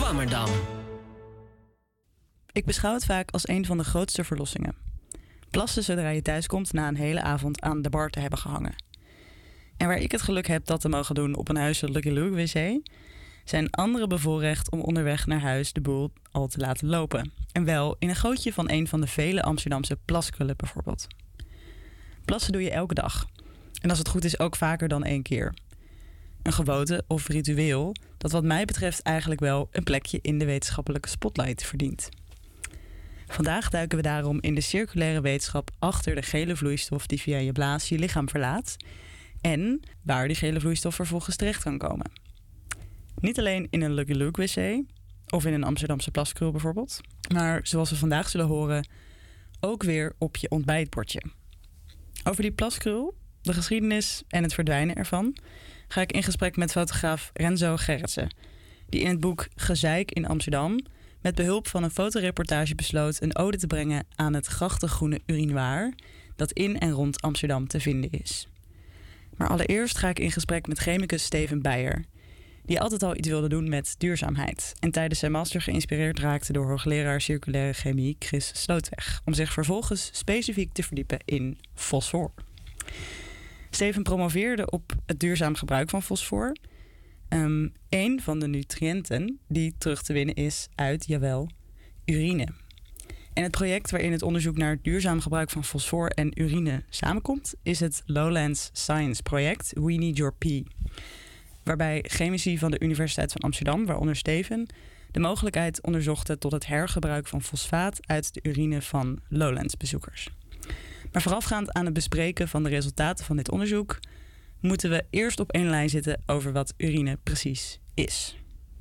Swammerdam. Ik beschouw het vaak als een van de grootste verlossingen. Plassen zodra je thuis komt na een hele avond aan de bar te hebben gehangen. En waar ik het geluk heb dat te mogen doen op een huisje Lucky Luke wc, zijn anderen bevoorrecht om onderweg naar huis de boel al te laten lopen. En wel in een gootje van een van de vele Amsterdamse plaskullen bijvoorbeeld. Plassen doe je elke dag. En als het goed is ook vaker dan 1 keer. Een gewoonte of ritueel dat wat mij betreft eigenlijk wel een plekje in de wetenschappelijke spotlight verdient. Vandaag duiken we daarom in de circulaire wetenschap achter de gele vloeistof die via je blaas je lichaam verlaat en waar die gele vloeistof vervolgens terecht kan komen. Niet alleen in een Lucky Luke wc of in een Amsterdamse plaskrul bijvoorbeeld, maar zoals we vandaag zullen horen, ook weer op je ontbijtbordje. Over die plaskrul, de geschiedenis en het verdwijnen ervan ga ik in gesprek met fotograaf Renzo Gerritsen, die in het boek Gezeik in Amsterdam met behulp van een fotoreportage besloot een ode te brengen aan het grachtengroene urinoir dat in en rond Amsterdam te vinden is. Maar allereerst ga ik in gesprek met chemicus Steven Beijer, die altijd al iets wilde doen met duurzaamheid en tijdens zijn master geïnspireerd raakte door hoogleraar circulaire chemie Chris Slootweg, om zich vervolgens specifiek te verdiepen in fosfor. Steven promoveerde op het duurzaam gebruik van fosfor, een van de nutriënten die terug te winnen is uit, jawel, urine. En het project waarin het onderzoek naar het duurzaam gebruik van fosfor en urine samenkomt is het Lowlands Science Project We Need Your Pee, waarbij chemici van de Universiteit van Amsterdam, waaronder Steven, de mogelijkheid onderzochten tot het hergebruik van fosfaat uit de urine van Lowlands-bezoekers. Maar voorafgaand aan het bespreken van de resultaten van dit onderzoek moeten we eerst op één lijn zitten over wat urine precies is.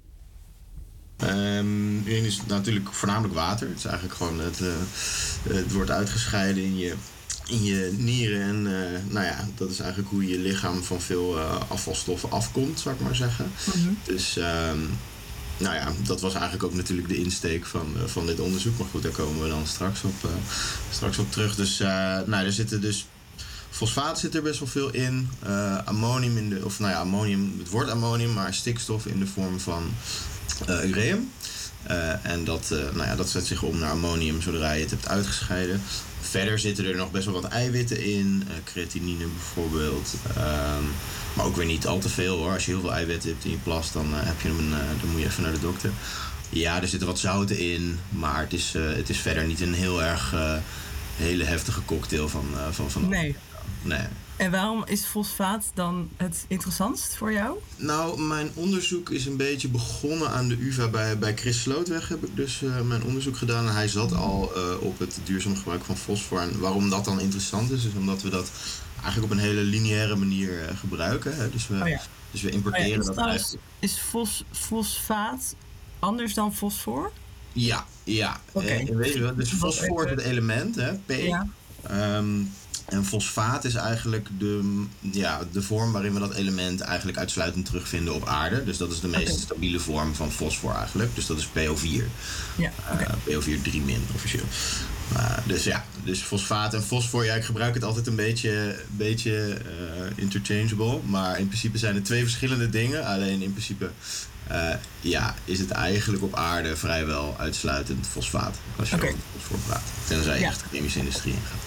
Urine is natuurlijk voornamelijk water. Het is eigenlijk gewoon het wordt uitgescheiden in je nieren. En dat is eigenlijk hoe je lichaam van veel afvalstoffen afkomt, zou ik maar zeggen. Mm-hmm. Dus dat was eigenlijk ook natuurlijk de insteek van dit onderzoek. Maar goed, daar komen we dan straks op terug. Dus er zitten dus fosfaat zit er best wel veel in. Ammonium ammonium, het woord ammonium, maar stikstof in de vorm van ureum. En dat zet zich om naar ammonium zodra je het hebt uitgescheiden. Verder zitten er nog best wel wat eiwitten in. Creatinine bijvoorbeeld. Maar ook weer niet al te veel hoor. Als je heel veel eiwitten hebt in je plas, dan moet je even naar de dokter. Ja, er zitten wat zouten in. Maar het is verder niet een heel erg hele heftige cocktail van. Nee. Nee. En waarom is fosfaat dan het interessantst voor jou? Nou, mijn onderzoek is een beetje begonnen aan de UvA bij Chris Slootweg. Heb ik dus mijn onderzoek gedaan. En hij zat al op het duurzaam gebruik van fosfor. En waarom dat dan interessant is omdat we dat eigenlijk op een hele lineaire manier gebruiken. Hè. Dus we importeren dat eigenlijk. Is fosfaat anders dan fosfor? Ja. Okay. Weet je wel, dus fosfor is het element, hè, P. Ja. En fosfaat is eigenlijk de vorm waarin we dat element eigenlijk uitsluitend terugvinden op aarde. Dus dat is de meest stabiele vorm van fosfor eigenlijk. Dus dat is PO4. Ja, PO4 3- officieel. Dus fosfaat en fosfor, ik gebruik het altijd een beetje interchangeable. Maar in principe zijn het 2 verschillende dingen. Alleen in principe is het eigenlijk op aarde vrijwel uitsluitend fosfaat. Als je over fosfor praat. Tenzij je echt de chemische industrie ingaat.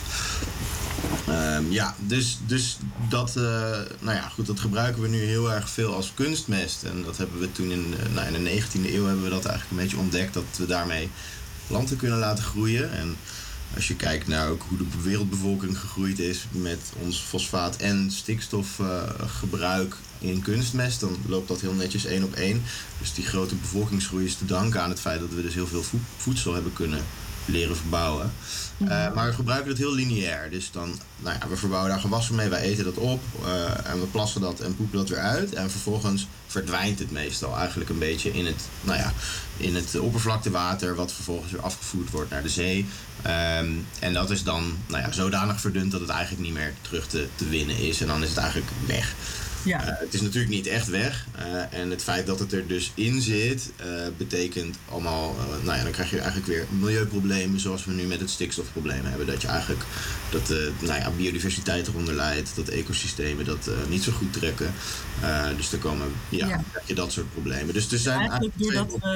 Dus dat, dat gebruiken we nu heel erg veel als kunstmest. En dat hebben we toen in de 19e eeuw hebben we dat eigenlijk een beetje ontdekt. Dat we daarmee planten kunnen laten groeien. En als je kijkt naar ook hoe de wereldbevolking gegroeid is met ons fosfaat- en stikstofgebruik in kunstmest, dan loopt dat heel netjes 1 op 1. Dus die grote bevolkingsgroei is te danken aan het feit dat we dus heel veel voedsel hebben kunnen leren verbouwen. Maar we gebruiken het heel lineair. Dus dan, we verbouwen daar gewassen mee, wij eten dat op en we plassen dat en poepen dat weer uit. En vervolgens verdwijnt het meestal eigenlijk een beetje in het oppervlaktewater, wat vervolgens weer afgevoerd wordt naar de zee. En dat is dan zodanig verdund dat het eigenlijk niet meer terug te winnen is. En dan is het eigenlijk weg. Ja. Het is natuurlijk niet echt weg. En het feit dat het er dus in zit, betekent allemaal, dan krijg je eigenlijk weer milieuproblemen zoals we nu met het stikstofprobleem hebben. Dat je eigenlijk biodiversiteit eronder leidt, dat ecosystemen dat niet zo goed trekken. Dus er komen krijg je dat soort problemen. Dus er zijn eigenlijk doordat we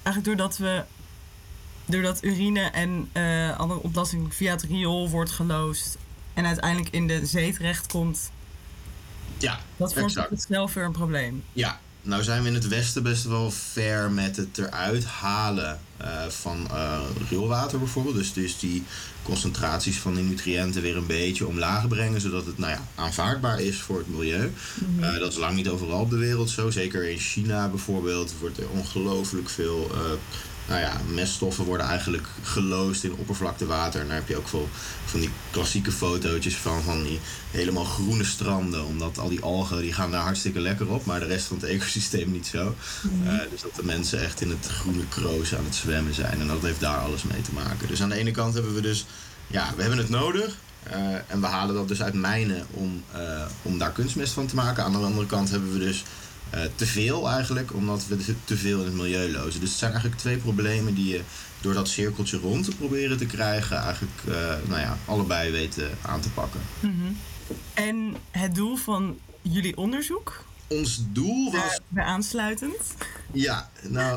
eigenlijk doordat urine en andere ontlasting via het riool wordt geloosd en uiteindelijk in de zee terechtkomt. Ja, dat vormt zelf weer een probleem. Ja, nou zijn we in het Westen best wel ver met het eruit halen van rioolwater bijvoorbeeld. Dus die concentraties van die nutriënten weer een beetje omlaag brengen, zodat het aanvaardbaar is voor het milieu. Mm-hmm. Dat is lang niet overal op de wereld zo. Zeker in China bijvoorbeeld wordt er ongelooflijk veel meststoffen worden eigenlijk geloosd in oppervlaktewater. En daar heb je ook veel van die klassieke fotootjes van die helemaal groene stranden. Omdat al die algen die gaan daar hartstikke lekker op, maar de rest van het ecosysteem niet zo. Dus dat de mensen echt in het groene kroos aan het zwemmen zijn. En dat heeft daar alles mee te maken. Dus aan de ene kant hebben we dus, we hebben het nodig. En we halen dat dus uit mijnen om daar kunstmest van te maken. Aan de andere kant hebben we dus te veel eigenlijk, omdat we te veel in het milieu lozen. Dus het zijn eigenlijk twee problemen die je door dat cirkeltje rond te proberen te krijgen eigenlijk allebei weten aan te pakken. Mm-hmm. En het doel van jullie onderzoek? Ons doel was... Bij aansluitend? Ja,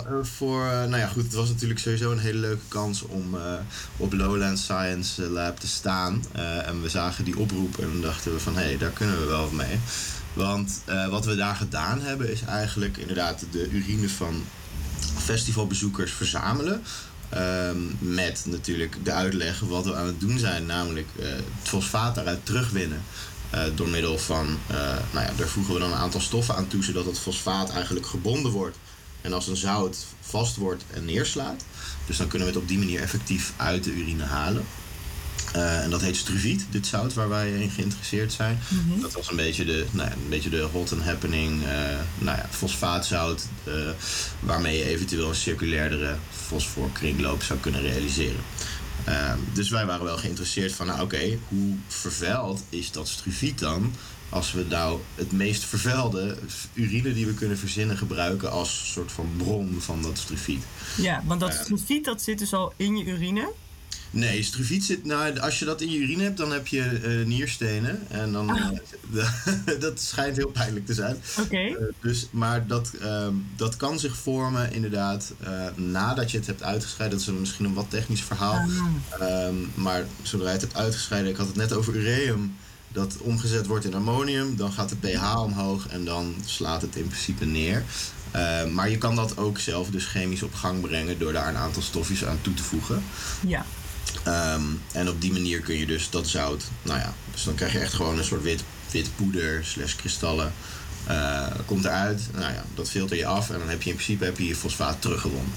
goed, het was natuurlijk sowieso een hele leuke kans om op Lowland Science Lab te staan. En we zagen die oproep en dachten we van, daar kunnen we wel wat mee. Want wat we daar gedaan hebben is eigenlijk inderdaad de urine van festivalbezoekers verzamelen. Met natuurlijk de uitleg wat we aan het doen zijn, namelijk het fosfaat daaruit terugwinnen. Door middel van, daar voegen we dan een aantal stoffen aan toe, zodat het fosfaat eigenlijk gebonden wordt. En als een zout vast wordt en neerslaat. Dus dan kunnen we het op die manier effectief uit de urine halen. En dat heet struviet, dit zout waar wij in geïnteresseerd zijn. Mm-hmm. Dat was een beetje de hot and happening fosfaatzout, waarmee je eventueel een circulairdere fosforkringloop zou kunnen realiseren. Dus wij waren wel geïnteresseerd van, hoe vervuild is dat struviet dan, als we nou het meest vervuilde urine die we kunnen verzinnen gebruiken als soort van bron van dat struviet. Ja, want dat struviet dat zit dus al in je urine? Nee, struviet zit... als je dat in je urine hebt, dan heb je nierstenen. En dan... dat schijnt heel pijnlijk te zijn. Oké. Maar dat kan zich vormen, inderdaad, nadat je het hebt uitgescheiden. Dat is misschien een wat technisch verhaal. Maar zodra je het hebt uitgescheiden... Ik had het net over ureum. Dat omgezet wordt in ammonium. Dan gaat de pH omhoog en dan slaat het in principe neer. Maar je kan dat ook zelf dus chemisch op gang brengen door daar een aantal stofjes aan toe te voegen. Ja. En op die manier kun je dus dat zout, dus dan krijg je echt gewoon een soort wit poeder / kristallen. Komt eruit, dat filter je af en dan heb je in principe je fosfaat teruggewonnen.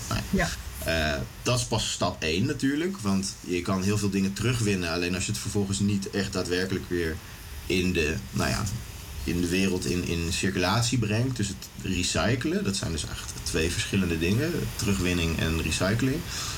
Dat is pas stap 1 natuurlijk, want je kan heel veel dingen terugwinnen, alleen als je het vervolgens niet echt daadwerkelijk weer in de wereld in circulatie brengt. Dus het recyclen, dat zijn dus echt 2 verschillende dingen, terugwinning en recycling.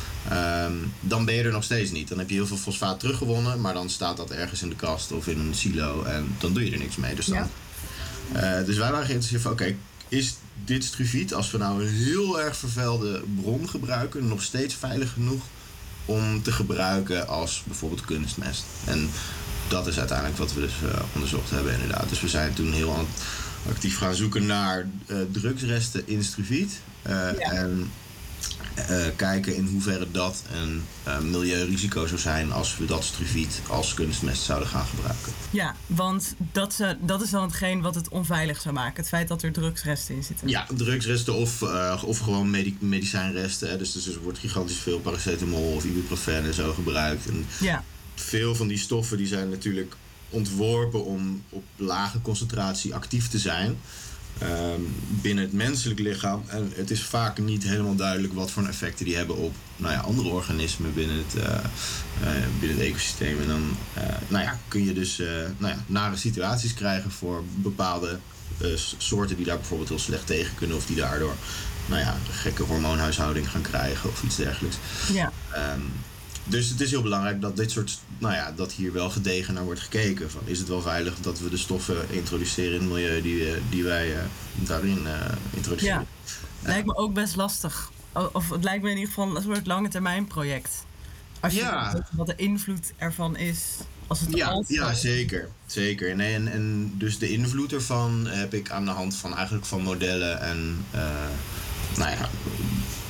Dan ben je er nog steeds niet. Dan heb je heel veel fosfaat teruggewonnen, maar dan staat dat ergens in de kast of in een silo en dan doe je er niks mee. Dus, dus wij waren geïnteresseerd van, is dit struviet, als we nou een heel erg vervuilde bron gebruiken, nog steeds veilig genoeg om te gebruiken als bijvoorbeeld kunstmest? En dat is uiteindelijk wat we dus onderzocht hebben inderdaad. Dus we zijn toen heel actief gaan zoeken naar drugsresten in struviet. En kijken in hoeverre dat een milieurisico zou zijn als we dat struviet als kunstmest zouden gaan gebruiken. Ja, want dat is dan hetgeen wat het onveilig zou maken. Het feit dat er drugsresten in zitten. Ja, drugsresten of gewoon medicijnresten. Hè. Dus er wordt gigantisch veel paracetamol of ibuprofen en zo gebruikt. En veel van die stoffen die zijn natuurlijk ontworpen om op lage concentratie actief te zijn. Binnen het menselijk lichaam. En het is vaak niet helemaal duidelijk wat voor effecten die hebben op andere organismen binnen het ecosysteem. En dan kun je dus nare situaties krijgen voor bepaalde soorten die daar bijvoorbeeld heel slecht tegen kunnen. Of die daardoor gekke hormoonhuishouding gaan krijgen of iets dergelijks. Ja. Dus het is heel belangrijk dat dit soort, dat hier wel gedegen naar wordt gekeken. Van, is het wel veilig dat we de stoffen introduceren in het milieu die wij daarin introduceren? Ja, lijkt me ook best lastig. Of het lijkt me in ieder geval een soort lange termijn project. Als je weet wat de invloed ervan is. Als het zeker. Nee, en dus de invloed ervan heb ik aan de hand van eigenlijk van modellen en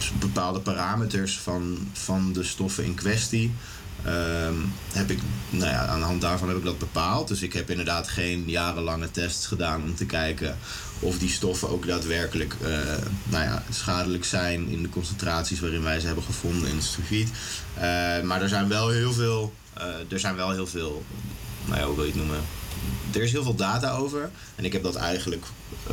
bepaalde parameters van de stoffen in kwestie. Heb ik, aan de hand daarvan heb ik dat bepaald. Dus ik heb inderdaad geen jarenlange tests gedaan om te kijken of die stoffen ook daadwerkelijk schadelijk zijn in de concentraties waarin wij ze hebben gevonden in het sulfiet. Maar er zijn wel heel veel, hoe wil je het noemen? Er is heel veel data over. En ik heb dat eigenlijk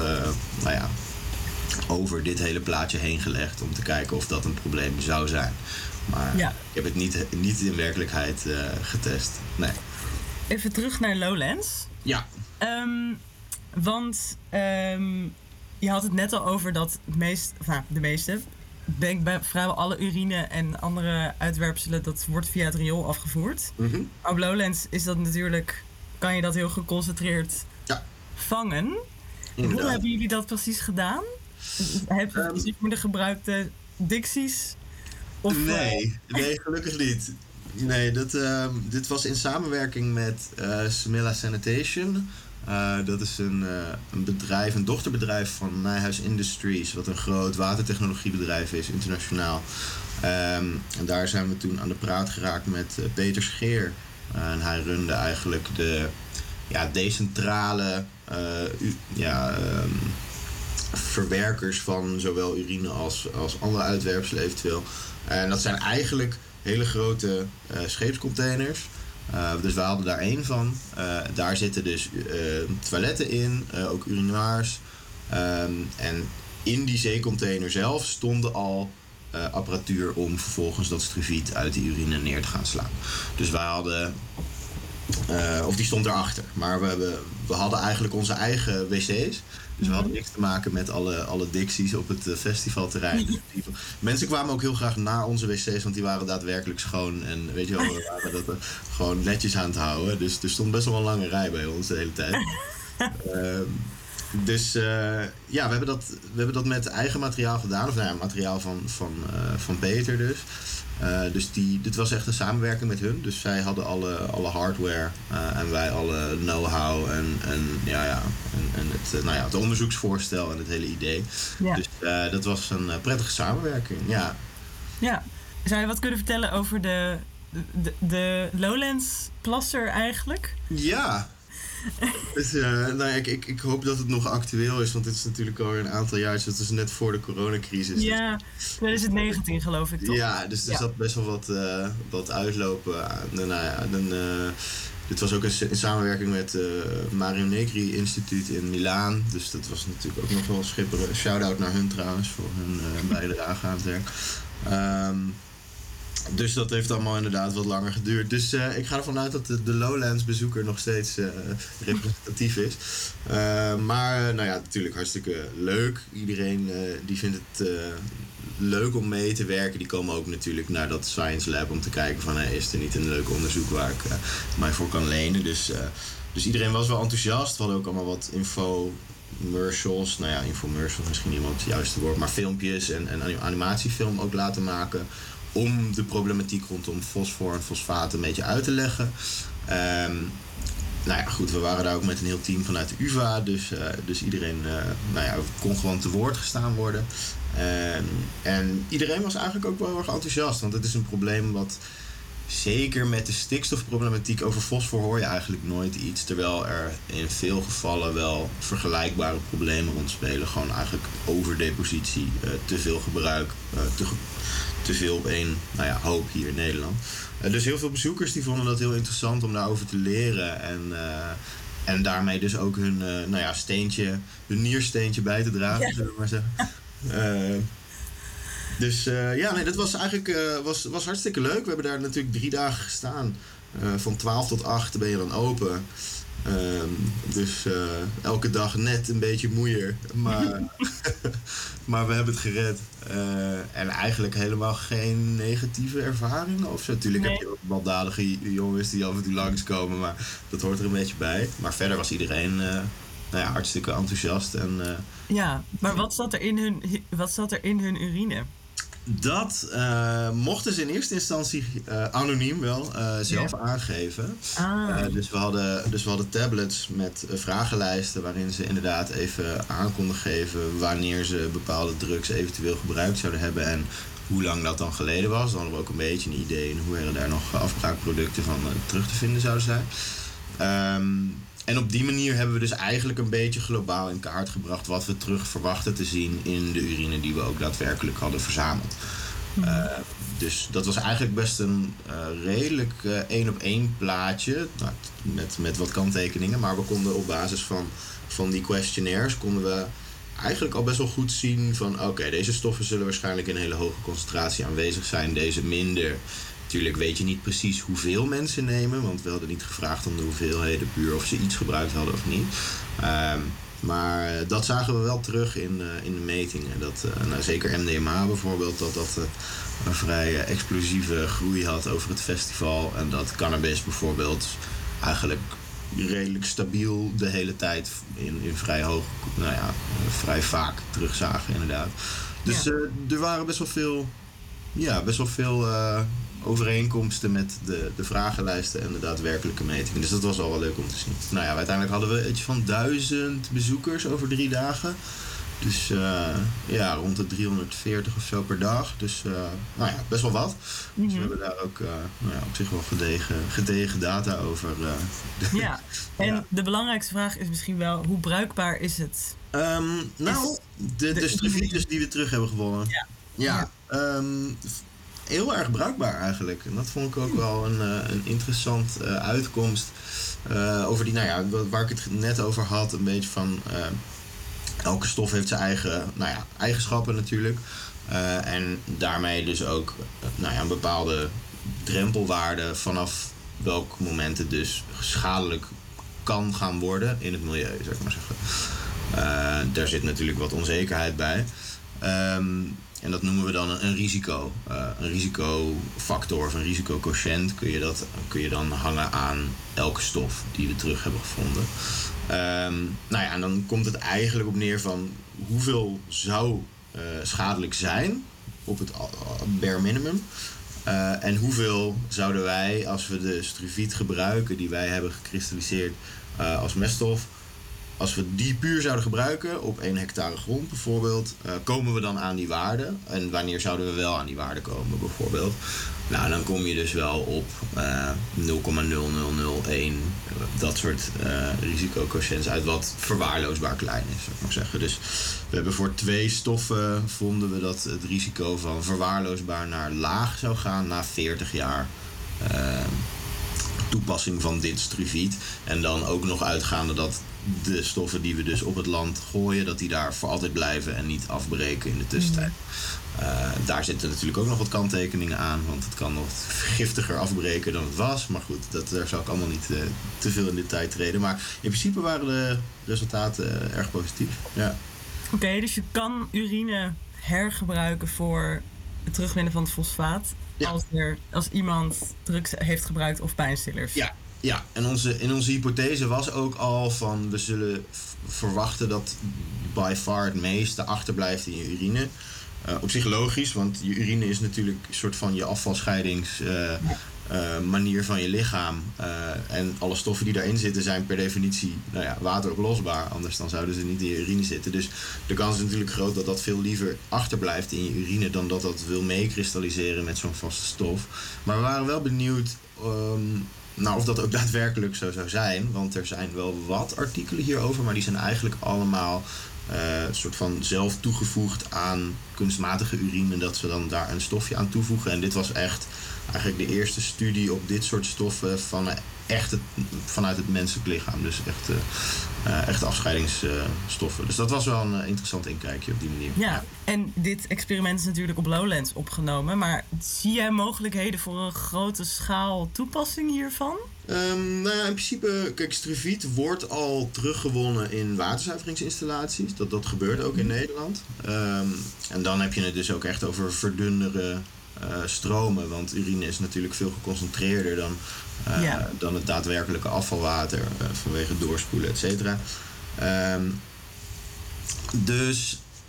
over dit hele plaatje heen gelegd om te kijken of dat een probleem zou zijn. Maar ik heb het niet in werkelijkheid getest. Nee. Even terug naar Lowlands. Ja. Want je had het net al over dat de meeste, denk bij vrijwel alle urine en andere uitwerpselen, dat wordt via het riool afgevoerd. Mm-hmm. Op Lowlands is dat natuurlijk, kan je dat heel geconcentreerd vangen. Inderdaad. Hoe hebben jullie dat precies gedaan? Heb je precies met de gebruikte dicties? Of, nee, gelukkig niet. Nee, dit was in samenwerking met Smilla Sanitation. Dat is een bedrijf, een dochterbedrijf van Nijhuis Industries, wat een groot watertechnologiebedrijf is, internationaal. En daar zijn we toen aan de praat geraakt met Peter Scheer. En hij runde eigenlijk de decentrale verwerkers van zowel urine als andere uitwerpselen eventueel. En dat zijn eigenlijk hele grote scheepscontainers. Dus we hadden daar één van. Daar zitten dus toiletten in, ook urinoirs. En in die zeecontainer zelf stonden al apparatuur om vervolgens dat struviet uit die urine neer te gaan slaan. Dus wij hadden... of die stond erachter. Maar we hadden eigenlijk onze eigen wc's. Dus we hadden niks te maken met alle dicties op het festivalterrein. Mensen kwamen ook heel graag naar onze wc's, want die waren daadwerkelijk schoon. En weet je wel, we waren dat gewoon netjes aan het houden. Dus er stond best wel een lange rij bij ons de hele tijd. We hebben dat met eigen materiaal gedaan. Of materiaal van Peter dus. Dus dit was echt een samenwerking met hun. Dus zij hadden alle hardware en wij alle know-how en het onderzoeksvoorstel en het hele idee. Ja. Dus dat was een prettige samenwerking, ja. Ja. Zou je wat kunnen vertellen over de Lowlands plasser eigenlijk? Ja. Dus, ik hoop dat het nog actueel is, want dit is natuurlijk al een aantal jaar. Dus het is net voor de coronacrisis. Ja, 2019 geloof ik toch? Ja, dus er zat best wel wat uitlopen. Dit was ook in samenwerking met het Mario Negri Instituut in Milaan. Dus dat was natuurlijk ook nog wel schipperen. Shout-out naar hun trouwens voor hun bijdrage aan het werk. Dus dat heeft allemaal inderdaad wat langer geduurd. Dus ik ga ervan uit dat de Lowlands bezoeker nog steeds representatief is. Maar natuurlijk hartstikke leuk. Iedereen die vindt het leuk om mee te werken. Die komen ook natuurlijk naar dat Science Lab om te kijken van is er niet een leuk onderzoek waar ik mij voor kan lenen. Dus iedereen was wel enthousiast. We hadden ook allemaal wat infomercials. Infomercials misschien niet het juiste woord. Maar filmpjes en animatiefilm ook laten maken. Om de problematiek rondom fosfor en fosfaat een beetje uit te leggen. We waren daar ook met een heel team vanuit de UvA. Dus iedereen kon gewoon te woord gestaan worden. En iedereen was eigenlijk ook wel heel erg enthousiast. Want het is een probleem wat... Zeker met de stikstofproblematiek over fosfor hoor je eigenlijk nooit iets. Terwijl er in veel gevallen wel vergelijkbare problemen rondspelen. Gewoon eigenlijk overdepositie, te veel gebruik, te veel op één hoop hier in Nederland. Dus heel veel bezoekers die vonden dat heel interessant om daarover te leren. En daarmee dus ook hun hun niersteentje bij te dragen, zullen we maar zeggen. Dat was eigenlijk was hartstikke leuk. We hebben daar natuurlijk 3 dagen gestaan. Van 12 tot 8 ben je dan open. Elke dag net een beetje moeier. Maar we hebben het gered. En eigenlijk helemaal geen negatieve ervaringen of zo. Natuurlijk heb je ook baldadige jongens die af en toe langskomen. Maar dat hoort er een beetje bij. Maar verder was iedereen hartstikke enthousiast. Maar wat zat er in hun urine? Dat mochten ze in eerste instantie anoniem wel zelf aangeven. Dus we hadden tablets met vragenlijsten waarin ze inderdaad even aan konden geven wanneer ze bepaalde drugs eventueel gebruikt zouden hebben en hoe lang dat dan geleden was. Dan hadden we ook een beetje een idee in hoeverre daar nog afbraakproducten van terug te vinden zouden zijn. En op die manier hebben we dus eigenlijk een beetje globaal in kaart gebracht wat we terug verwachten te zien in de urine die we ook daadwerkelijk hadden verzameld. Dus dat was eigenlijk best een redelijk 1-op-1 plaatje, met wat kanttekeningen. Maar we konden op basis van die questionnaires konden we eigenlijk al best wel goed zien van oké, deze stoffen zullen waarschijnlijk in een hele hoge concentratie aanwezig zijn, deze minder. Natuurlijk weet je niet precies hoeveel mensen nemen, want we hadden niet gevraagd om de hoeveelheden puur of ze iets gebruikt hadden of niet. Maar dat zagen we wel terug in de metingen. Dat, zeker MDMA bijvoorbeeld, dat een vrij explosieve groei had over het festival. En dat cannabis bijvoorbeeld eigenlijk redelijk stabiel de hele tijd in vrij hoog, vrij vaak terugzagen inderdaad. Dus er waren best wel veel overeenkomsten met de vragenlijsten en de daadwerkelijke metingen. Dus dat was al wel leuk om te zien. Nou ja, uiteindelijk hadden we iets van 1000 bezoekers over 3 dagen. Dus rond de 340 of zo per dag. Dus best wel wat. Dus we hebben daar ook op zich wel gedegen data over. En de belangrijkste vraag is misschien wel, hoe bruikbaar is het? De struvietjes die we terug hebben gewonnen. Heel erg bruikbaar eigenlijk. En dat vond ik ook wel een interessant uitkomst. Over die, waar ik het net over had, een beetje van elke stof heeft zijn eigen eigenschappen natuurlijk. En daarmee dus ook een bepaalde drempelwaarde vanaf welk moment het dus schadelijk kan gaan worden in het milieu, zou ik maar zeggen. Daar zit natuurlijk wat onzekerheid bij. En dat noemen we dan een risico. Een risicofactor of een risicoquotient kun je dan hangen aan elke stof die we terug hebben gevonden. En dan komt het eigenlijk op neer van hoeveel zou schadelijk zijn op het bare minimum. En hoeveel zouden wij, als we de struviet gebruiken die wij hebben gekristalliseerd als meststof, als we die puur zouden gebruiken op 1 hectare grond bijvoorbeeld, komen we dan aan die waarde? En wanneer zouden we wel aan die waarde komen bijvoorbeeld? Nou, dan kom je dus wel op 0,0001, dat soort risicoquotiënts uit, wat verwaarloosbaar klein is, zou ik maar zeggen. Dus we hebben voor 2 stoffen vonden we dat het risico van verwaarloosbaar naar laag zou gaan na 40 jaar toepassing van dit struviet. En dan ook nog uitgaande dat de stoffen die we dus op het land gooien, dat die daar voor altijd blijven en niet afbreken in de tussentijd. Daar zitten natuurlijk ook nog wat kanttekeningen aan, want het kan nog giftiger afbreken dan het was. Maar goed, daar zal ik allemaal niet te veel in detail treden. Maar in principe waren de resultaten erg positief. Ja. Oké, dus je kan urine hergebruiken voor het terugwinnen van het fosfaat. Ja. Als iemand drugs heeft gebruikt of pijnstillers. Ja, en onze hypothese was ook al van we zullen verwachten dat by far het meeste achterblijft in je urine. Op zich logisch, want je urine is natuurlijk een soort van je afvalscheidingsmanier van je lichaam. En alle stoffen die daarin zitten zijn per definitie wateroplosbaar. Anders dan zouden ze niet in je urine zitten. Dus de kans is natuurlijk groot dat dat veel liever achterblijft in je urine dan dat dat wil meekristalliseren met zo'n vaste stof. Maar we waren wel benieuwd of dat ook daadwerkelijk zo zou zijn. Want er zijn wel wat artikelen hierover, maar die zijn eigenlijk allemaal een soort van zelf toegevoegd aan kunstmatige urine, dat ze dan daar een stofje aan toevoegen. En dit was echt eigenlijk de eerste studie op dit soort stoffen vanuit het menselijk lichaam. Dus echt afscheidingsstoffen. Dus dat was wel een interessant inkijkje op die manier. Ja, en dit experiment is natuurlijk op Lowlands opgenomen. Maar zie jij mogelijkheden voor een grote schaal toepassing hiervan? In principe, kijk, struviet wordt al teruggewonnen in waterzuiveringsinstallaties. Dat gebeurt ook in Nederland. En dan heb je het dus ook echt over verdundere stromen. Want urine is natuurlijk veel geconcentreerder dan het daadwerkelijke afvalwater vanwege doorspoelen, et cetera. Dus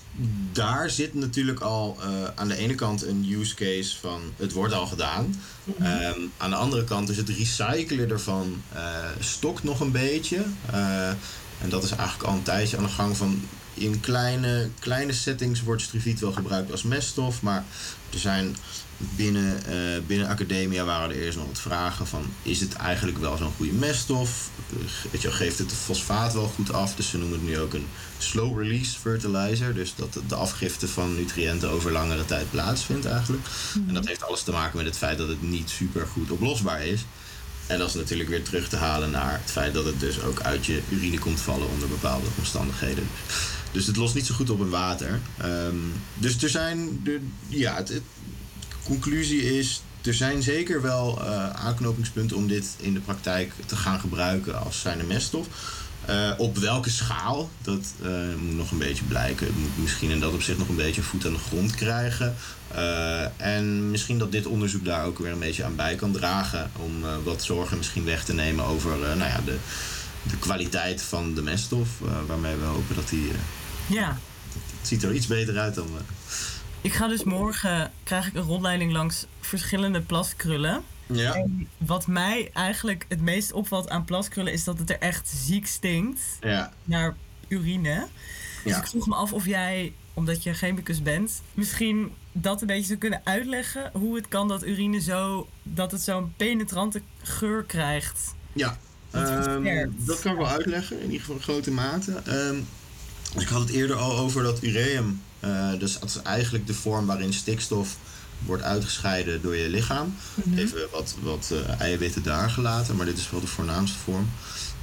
daar zit natuurlijk al aan de ene kant een use case van het wordt al gedaan. Aan de andere kant is het recyclen ervan stokt nog een beetje. En dat is eigenlijk al een tijdje aan de gang van... In kleine settings wordt struviet wel gebruikt als meststof, maar er zijn binnen Academia waren er eerst nog wat vragen van... is het eigenlijk wel zo'n goede meststof? Weet je, geeft het de fosfaat wel goed af? Dus ze noemen het nu ook een slow release fertilizer. Dus dat de afgifte van nutriënten over langere tijd plaatsvindt eigenlijk. En dat heeft alles te maken met het feit dat het niet super goed oplosbaar is. En dat is natuurlijk weer terug te halen naar het feit dat het dus ook uit je urine komt vallen onder bepaalde omstandigheden. Dus het lost niet zo goed op in water. Dus er zijn... De conclusie is... Er zijn zeker wel aanknopingspunten om dit in de praktijk te gaan gebruiken als zijnde meststof. Op welke schaal, dat moet nog een beetje blijken. Het moet misschien in dat opzicht nog een beetje voet aan de grond krijgen. En misschien dat dit onderzoek daar ook weer een beetje aan bij kan dragen. Om wat zorgen misschien weg te nemen over de kwaliteit van de meststof. Waarmee we hopen dat die... Het ziet er iets beter uit dan... Ik ga dus morgen, krijg ik een rondleiding langs verschillende plaskrullen. Ja. En wat mij eigenlijk het meest opvalt aan plaskrullen is dat het er echt ziek stinkt naar urine. Dus ik vroeg me af of jij, omdat je chemicus bent, misschien dat een beetje zou kunnen uitleggen hoe het kan dat urine dat het zo'n penetrante geur krijgt. Ja, dat kan ik wel uitleggen, in ieder geval in grote mate. Dus ik had het eerder al over dat ureum. Dus dat is eigenlijk de vorm waarin stikstof wordt uitgescheiden door je lichaam. Even wat eiwitten daar gelaten, maar dit is wel de voornaamste vorm.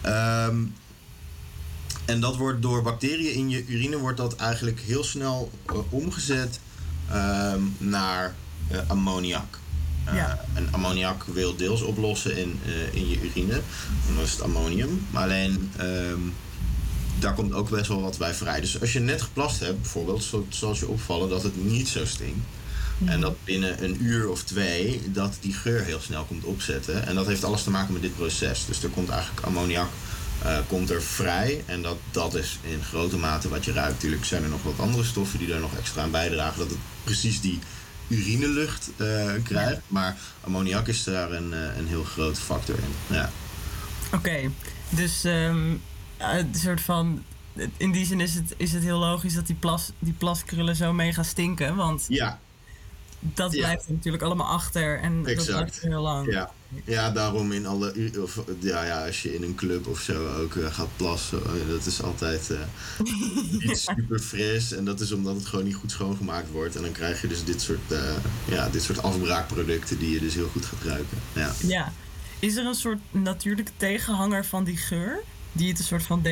En dat wordt door bacteriën in je urine wordt dat eigenlijk heel snel omgezet naar ammoniak. En ammoniak wil deels oplossen in je urine. En dat is het ammonium. Maar alleen... daar komt ook best wel wat bij vrij. Dus als je net geplast hebt, bijvoorbeeld, zal het je opvallen dat het niet zo stinkt. En dat binnen een uur of 2 dat die geur heel snel komt opzetten. En dat heeft alles te maken met dit proces. Dus er komt eigenlijk ammoniak komt er vrij. En dat is in grote mate wat je ruikt. Natuurlijk zijn er nog wat andere stoffen die daar nog extra aan bijdragen. Dat het precies die urinelucht krijgt. Maar ammoniak is daar een heel grote factor in. Ja. Oké, dus... een soort van, in die zin is het heel logisch dat die plaskrullen zo mega stinken, want dat blijft er natuurlijk allemaal achter en dat blijft heel lang. Ja, daarom in alle als je in een club of zo ook gaat plassen, dat is altijd niet super fris en dat is omdat het gewoon niet goed schoongemaakt wordt en dan krijg je dus dit soort afbraakproducten die je dus heel goed gaat ruiken. Ja. Is er een soort natuurlijke tegenhanger van die geur? Die het een soort van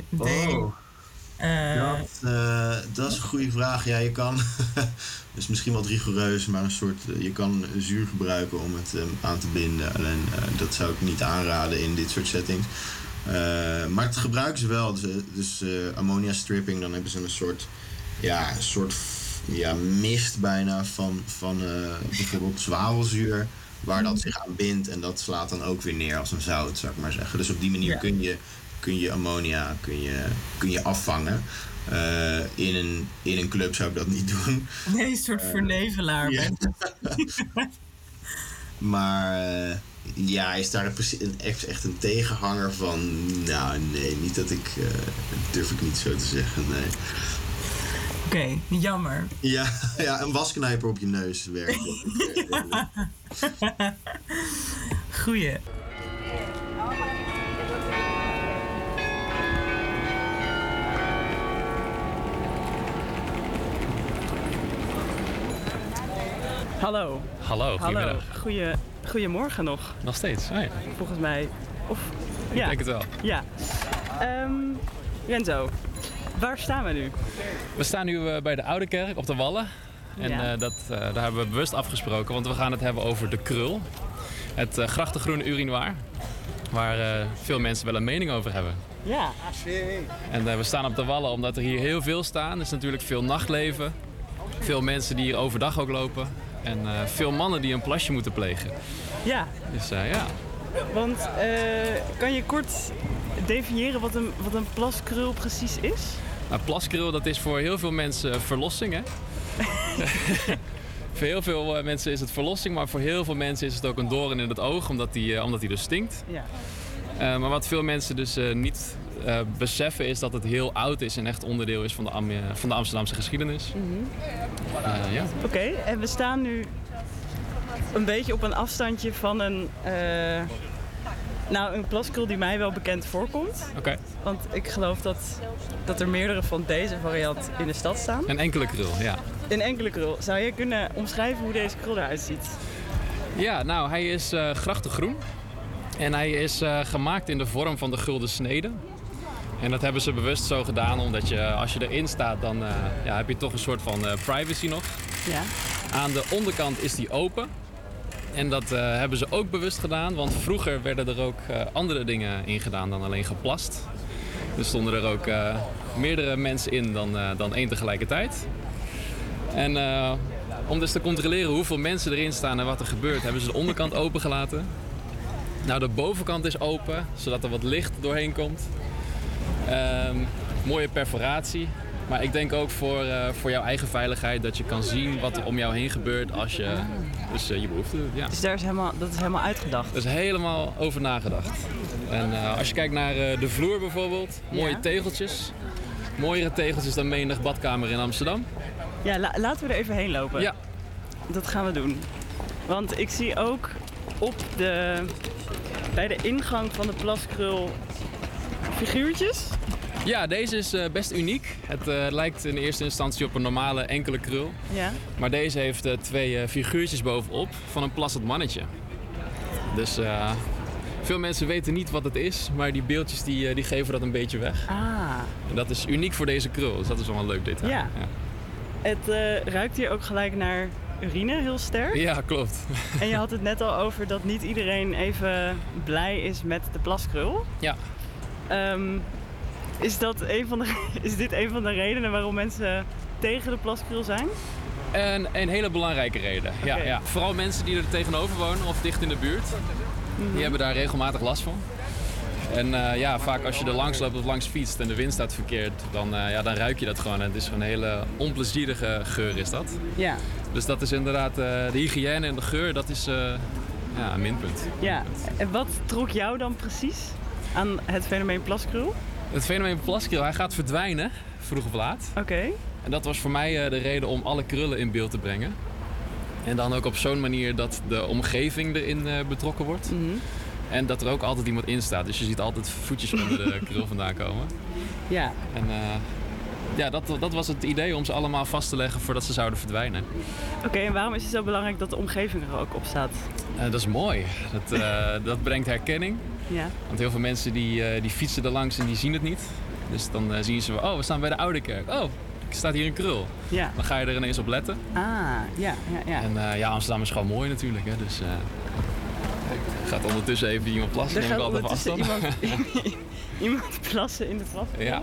dat is een goede vraag. Ja, je kan... dus misschien wat rigoureus, maar een soort... je kan zuur gebruiken om het aan te binden. Alleen dat zou ik niet aanraden in dit soort settings. Maar het gebruiken ze wel. Dus ammonia stripping, dan hebben ze een soort mist bijna van bijvoorbeeld zwavelzuur. Waar dat zich aan bindt en dat slaat dan ook weer neer als een zout, zou ik maar zeggen. Dus op die manier kun je ammonia kun je afvangen. In een club zou ik dat niet doen. Nee, een soort vernevelaar. Maar is daar echt een tegenhanger van? Nou, nee, niet dat ik... durf ik niet zo te zeggen, nee. Oké, jammer. Ja, een wasknijper op je neus werkt. Goeie. Hallo. Hallo, goedemiddag. Goedemorgen nog. Nog steeds? Oh ja. Volgens mij. Of, Ik denk het wel. Ja. Renzo, waar staan we nu? We staan nu bij de Oude Kerk op de Wallen. En daar hebben we bewust afgesproken, want we gaan het hebben over de krul. Het grachtengroene urinoir, waar veel mensen wel een mening over hebben. Ja. En we staan op de Wallen omdat er hier heel veel staan. Er is natuurlijk veel nachtleven. Veel mensen die hier overdag ook lopen. En veel mannen die een plasje moeten plegen. Ja. Dus Want kan je kort definiëren wat een plaskrul precies is? Nou, plaskrul, dat is voor heel veel mensen verlossing, hè? Voor heel veel mensen is het verlossing, maar voor heel veel mensen is het ook een doorn in het oog, omdat die dus stinkt. Ja. Maar wat veel mensen dus niet beseffen is dat het heel oud is en echt onderdeel is van de Amsterdamse geschiedenis. Mm-hmm. Oké, en we staan nu een beetje op een afstandje van een plaskrul die mij wel bekend voorkomt. Okay. Want ik geloof dat er meerdere van deze variant in de stad staan. Een enkele krul, ja. Een enkele krul. Zou je kunnen omschrijven hoe deze krul eruit ziet? Ja, nou, hij is grachtengroen. En hij is gemaakt in de vorm van de gulden snede. En dat hebben ze bewust zo gedaan, omdat als je erin staat, dan heb je toch een soort van privacy nog. Ja. Aan de onderkant is die open. En dat hebben ze ook bewust gedaan, want vroeger werden er ook andere dingen in gedaan dan alleen geplast. Er stonden er ook meerdere mensen in dan één tegelijkertijd. En om dus te controleren hoeveel mensen erin staan en wat er gebeurt, hebben ze de onderkant opengelaten. Nou, de bovenkant is open, zodat er wat licht doorheen komt. Mooie perforatie. Maar ik denk ook voor jouw eigen veiligheid dat je kan zien wat er om jou heen gebeurt als je je behoefte doet. Ja. Dus dat is helemaal uitgedacht? Dat is helemaal over nagedacht. En als je kijkt naar de vloer bijvoorbeeld, mooie tegeltjes. Mooiere tegeltjes dan menig badkamer in Amsterdam. Ja, laten we er even heen lopen. Ja. Dat gaan we doen. Want ik zie ook bij de ingang van de plaskrul figuurtjes. Ja, deze is best uniek. Het lijkt in eerste instantie op een normale enkele krul. Ja. Maar deze heeft 2 figuurtjes bovenop van een plassend mannetje. Dus veel mensen weten niet wat het is, maar die beeldjes die geven dat een beetje weg. Ah. En dat is uniek voor deze krul, dus dat is wel een leuk detail. Ja. Het ruikt hier ook gelijk naar urine, heel sterk. Ja, klopt. En je had het net al over dat niet iedereen even blij is met de plaskrul. Ja. Is dit een van de redenen waarom mensen tegen de plaskrul zijn? Een hele belangrijke reden. Okay. Ja. Vooral mensen die er tegenover wonen of dicht in de buurt. Mm-hmm. Die hebben daar regelmatig last van. En vaak als je er langs loopt of langs fietst en de wind staat verkeerd, dan ruik je dat gewoon. En het is gewoon een hele onplezierige geur is dat. Ja. Dus dat is inderdaad, de hygiëne en de geur, dat is een minpunt. Ja, en wat trok jou dan precies aan het fenomeen plaskrul? Het fenomeen plaskrul, hij gaat verdwijnen, vroeg of laat. Oké. En dat was voor mij de reden om alle krullen in beeld te brengen. En dan ook op zo'n manier dat de omgeving erin betrokken wordt. Mm-hmm. En dat er ook altijd iemand in staat. Dus je ziet altijd voetjes onder de krul vandaan komen. Ja. En dat was het idee om ze allemaal vast te leggen voordat ze zouden verdwijnen. Oké, en waarom is het zo belangrijk dat de omgeving er ook op staat? Dat is mooi. Dat brengt herkenning. Ja. Want heel veel mensen die fietsen er langs en die zien het niet. Dus dan zien ze, we staan bij de Oude Kerk. Oh, er staat hier een krul. Ja. Dan ga je er ineens op letten. Ah, ja. En Amsterdam is gewoon mooi natuurlijk. Hè? Dus gaat ondertussen even iemand plassen. Er neem ik gaat altijd afstand. Iemand plassen in de plaskrul.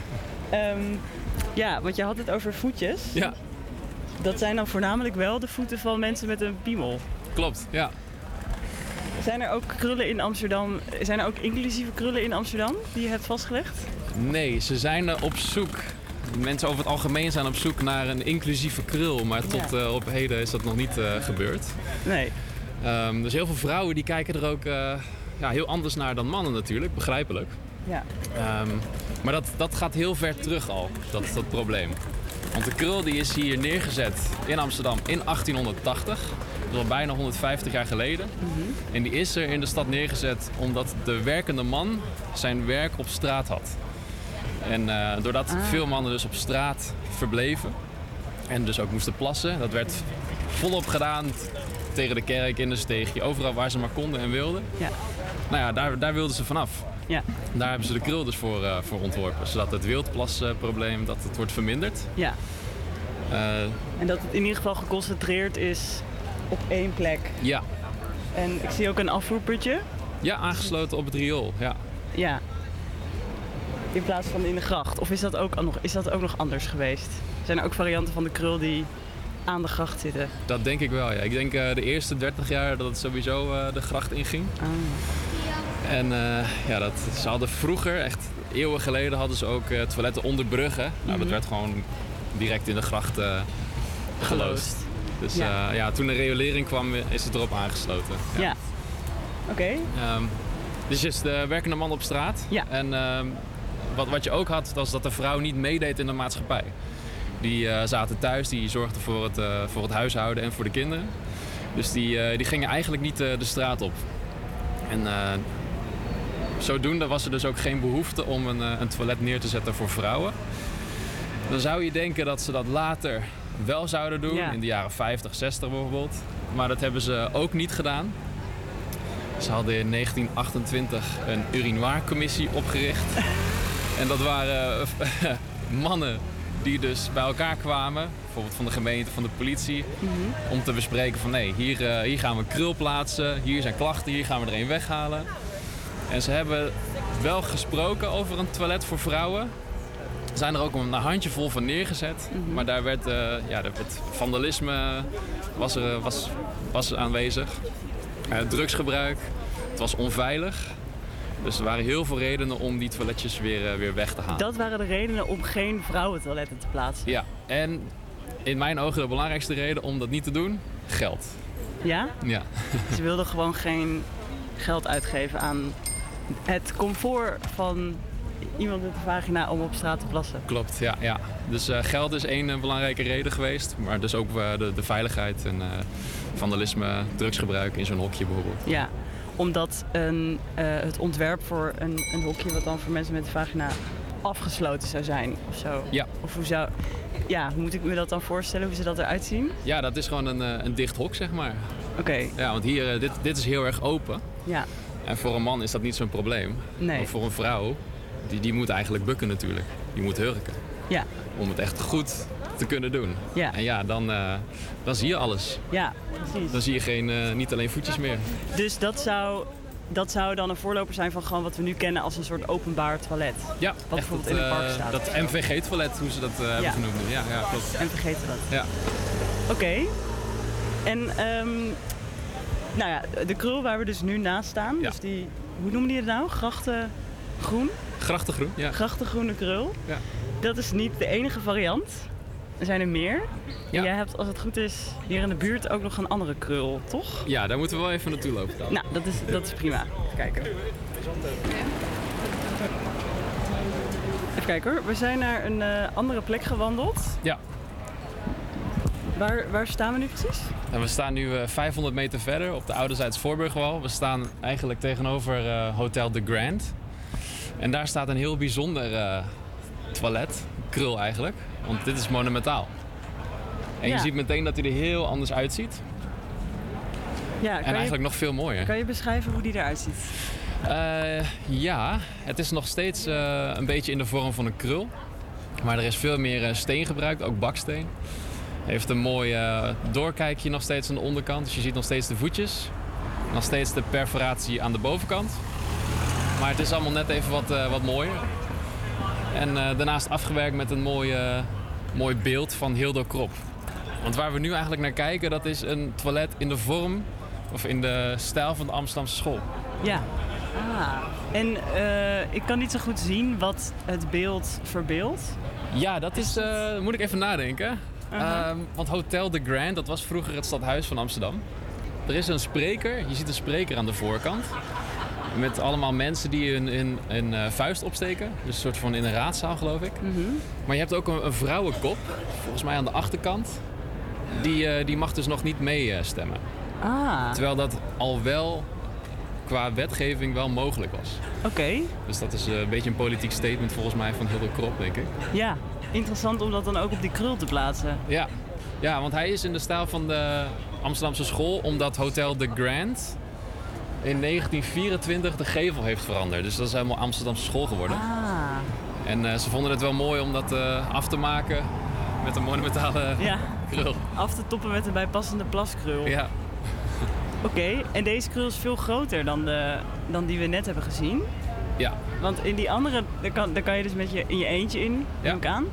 Ja. Want je had het over voetjes. Ja. Dat zijn dan voornamelijk wel de voeten van mensen met een piemel. Klopt, ja. Zijn er ook krullen in Amsterdam? Zijn er ook inclusieve krullen in Amsterdam die je hebt vastgelegd? Nee, ze zijn op zoek. Mensen over het algemeen zijn op zoek naar een inclusieve krul. Maar tot op heden is dat nog niet gebeurd. Nee. Dus heel veel vrouwen die kijken er ook heel anders naar dan mannen natuurlijk, begrijpelijk. Ja. Maar dat gaat heel ver terug al, dat probleem. Want de krul die is hier neergezet in Amsterdam in 1880. Dat is al bijna 150 jaar geleden. Mm-hmm. En die is er in de stad neergezet omdat de werkende man zijn werk op straat had. En doordat veel mannen dus op straat verbleven en dus ook moesten plassen, dat werd volop gedaan tegen de kerk, in de steegje, overal waar ze maar konden en wilden. Ja. Nou ja, daar wilden ze vanaf. Ja. Daar hebben ze de krul dus voor ontworpen, zodat het wildplasprobleem dat het wordt verminderd. Ja. En dat het in ieder geval geconcentreerd is op één plek. Ja. En ik zie ook een afvoerputje. Ja, aangesloten op het riool. Ja. Ja. In plaats van in de gracht. Of is dat ook nog anders geweest? Zijn er ook varianten van de krul die aan de gracht zitten? Dat denk ik wel, ja. Ik denk de eerste 30 jaar dat het sowieso de gracht inging. Ah. En ze hadden vroeger echt eeuwen geleden hadden ze ook toiletten onder bruggen. Nou, dat werd gewoon direct in de gracht geloosd. Dus toen de riolering kwam, is het erop aangesloten. Ja. Oké. Dus je is de werkende man op straat. Ja. En wat je ook had, was dat de vrouw niet meedeed in de maatschappij. Die zaten thuis, die zorgden voor het huishouden en voor de kinderen. Dus die gingen eigenlijk niet de straat op. En zodoende was er dus ook geen behoefte om een toilet neer te zetten voor vrouwen. Dan zou je denken dat ze dat later wel zouden doen, in de jaren 50, 60 bijvoorbeeld. Maar dat hebben ze ook niet gedaan. Ze hadden in 1928 een urinoir-commissie opgericht. En dat waren mannen die dus bij elkaar kwamen, bijvoorbeeld van de gemeente, van de politie, om te bespreken van nee, hier gaan we een krul plaatsen, hier zijn klachten, hier gaan we er een weghalen. En ze hebben wel gesproken over een toilet voor vrouwen. Er zijn er ook een handjevol van neergezet, maar daar werd het vandalisme was aanwezig. Drugsgebruik, het was onveilig. Dus er waren heel veel redenen om die toiletjes weer weg te halen. Dat waren de redenen om geen vrouwentoiletten te plaatsen? Ja, en in mijn ogen de belangrijkste reden om dat niet te doen, geld. Ja? Ja. Ze wilden gewoon geen geld uitgeven aan het comfort van iemand met een vagina om op straat te plassen. Klopt, ja. Dus geld is één belangrijke reden geweest, maar dus ook de veiligheid en vandalisme, drugsgebruik in zo'n hokje bijvoorbeeld. Ja, omdat het ontwerp voor een hokje wat dan voor mensen met een vagina afgesloten zou zijn of zo. Ja. Of hoe moet ik me dat dan voorstellen, hoe ze dat eruit zien? Ja, dat is gewoon een dicht hok, zeg maar. Oké. Ja, want hier, dit is heel erg open. Ja. En voor een man is dat niet zo'n probleem. Nee. Maar voor een vrouw, die moet eigenlijk bukken natuurlijk. Die moet hurken. Ja. Om het echt goed te kunnen doen. Ja. En ja, dan zie je alles. Ja, precies. Dan zie je niet alleen voetjes meer. Dus dat zou dan een voorloper zijn van gewoon wat we nu kennen als een soort openbaar toilet. Ja, wat bijvoorbeeld in een park staat. Dat MVG-toilet, hoe ze dat hebben genoemd. Ja, klopt. MVG-toilet. Ja. Oké. En de krul waar we dus nu naast staan, dus die, hoe noemen die het nou? Grachtengroen? Grachtengroen, ja. Grachtengroene krul. Ja. Dat is niet de enige variant. Er zijn er meer. Ja. En jij hebt, als het goed is, hier in de buurt ook nog een andere krul, toch? Ja, daar moeten we wel even naartoe lopen dan. Nou, dat is prima. Even kijken. Even kijken hoor. We zijn naar een andere plek gewandeld. Ja. Waar staan we nu precies? En we staan nu 500 meter verder op de Ouderzijds Voorburgwal. We staan eigenlijk tegenover Hotel The Grand. En daar staat een heel bijzonder toilet, krul eigenlijk. Want dit is monumentaal. En je ziet meteen dat hij er heel anders uitziet. Ja, en eigenlijk nog veel mooier. Kan je beschrijven hoe die eruit ziet? Ja, het is nog steeds een beetje in de vorm van een krul. Maar er is veel meer steen gebruikt, ook baksteen. Heeft een mooi doorkijkje nog steeds aan de onderkant. Dus je ziet nog steeds de voetjes. Nog steeds de perforatie aan de bovenkant. Maar het is allemaal net even wat mooier. En daarnaast afgewerkt met een mooi beeld van Hildo Krop. Want waar we nu eigenlijk naar kijken, dat is een toilet in de vorm of in de stijl van de Amsterdamse school. Ja. En ik kan niet zo goed zien wat het beeld verbeeldt. Ja, dat is... moet ik even nadenken. Want Hotel The Grand, dat was vroeger het stadhuis van Amsterdam. Er is een spreker, je ziet een spreker aan de voorkant. Met allemaal mensen die een vuist opsteken. Dus een soort van in een raadzaal, geloof ik. Maar je hebt ook een vrouwenkop, volgens mij aan de achterkant. Die mag dus nog niet meestemmen. Terwijl dat al wel qua wetgeving wel mogelijk was. Oké. Dus dat is een beetje een politiek statement volgens mij van Hildo Krop, denk ik. Ja, interessant om dat dan ook op die krul te plaatsen. Ja, want hij is in de stijl van de Amsterdamse school, omdat Hotel The Grand in 1924 de gevel heeft veranderd. Dus dat is helemaal Amsterdamse school geworden. En ze vonden het wel mooi om dat af te maken met een monumentale krul. Af te toppen met een bijpassende plaskrul. Ja. Oké, en deze krul is veel groter dan die we net hebben gezien. Ja. Want in die andere, daar kan je dus in je eentje in, neem ik aan.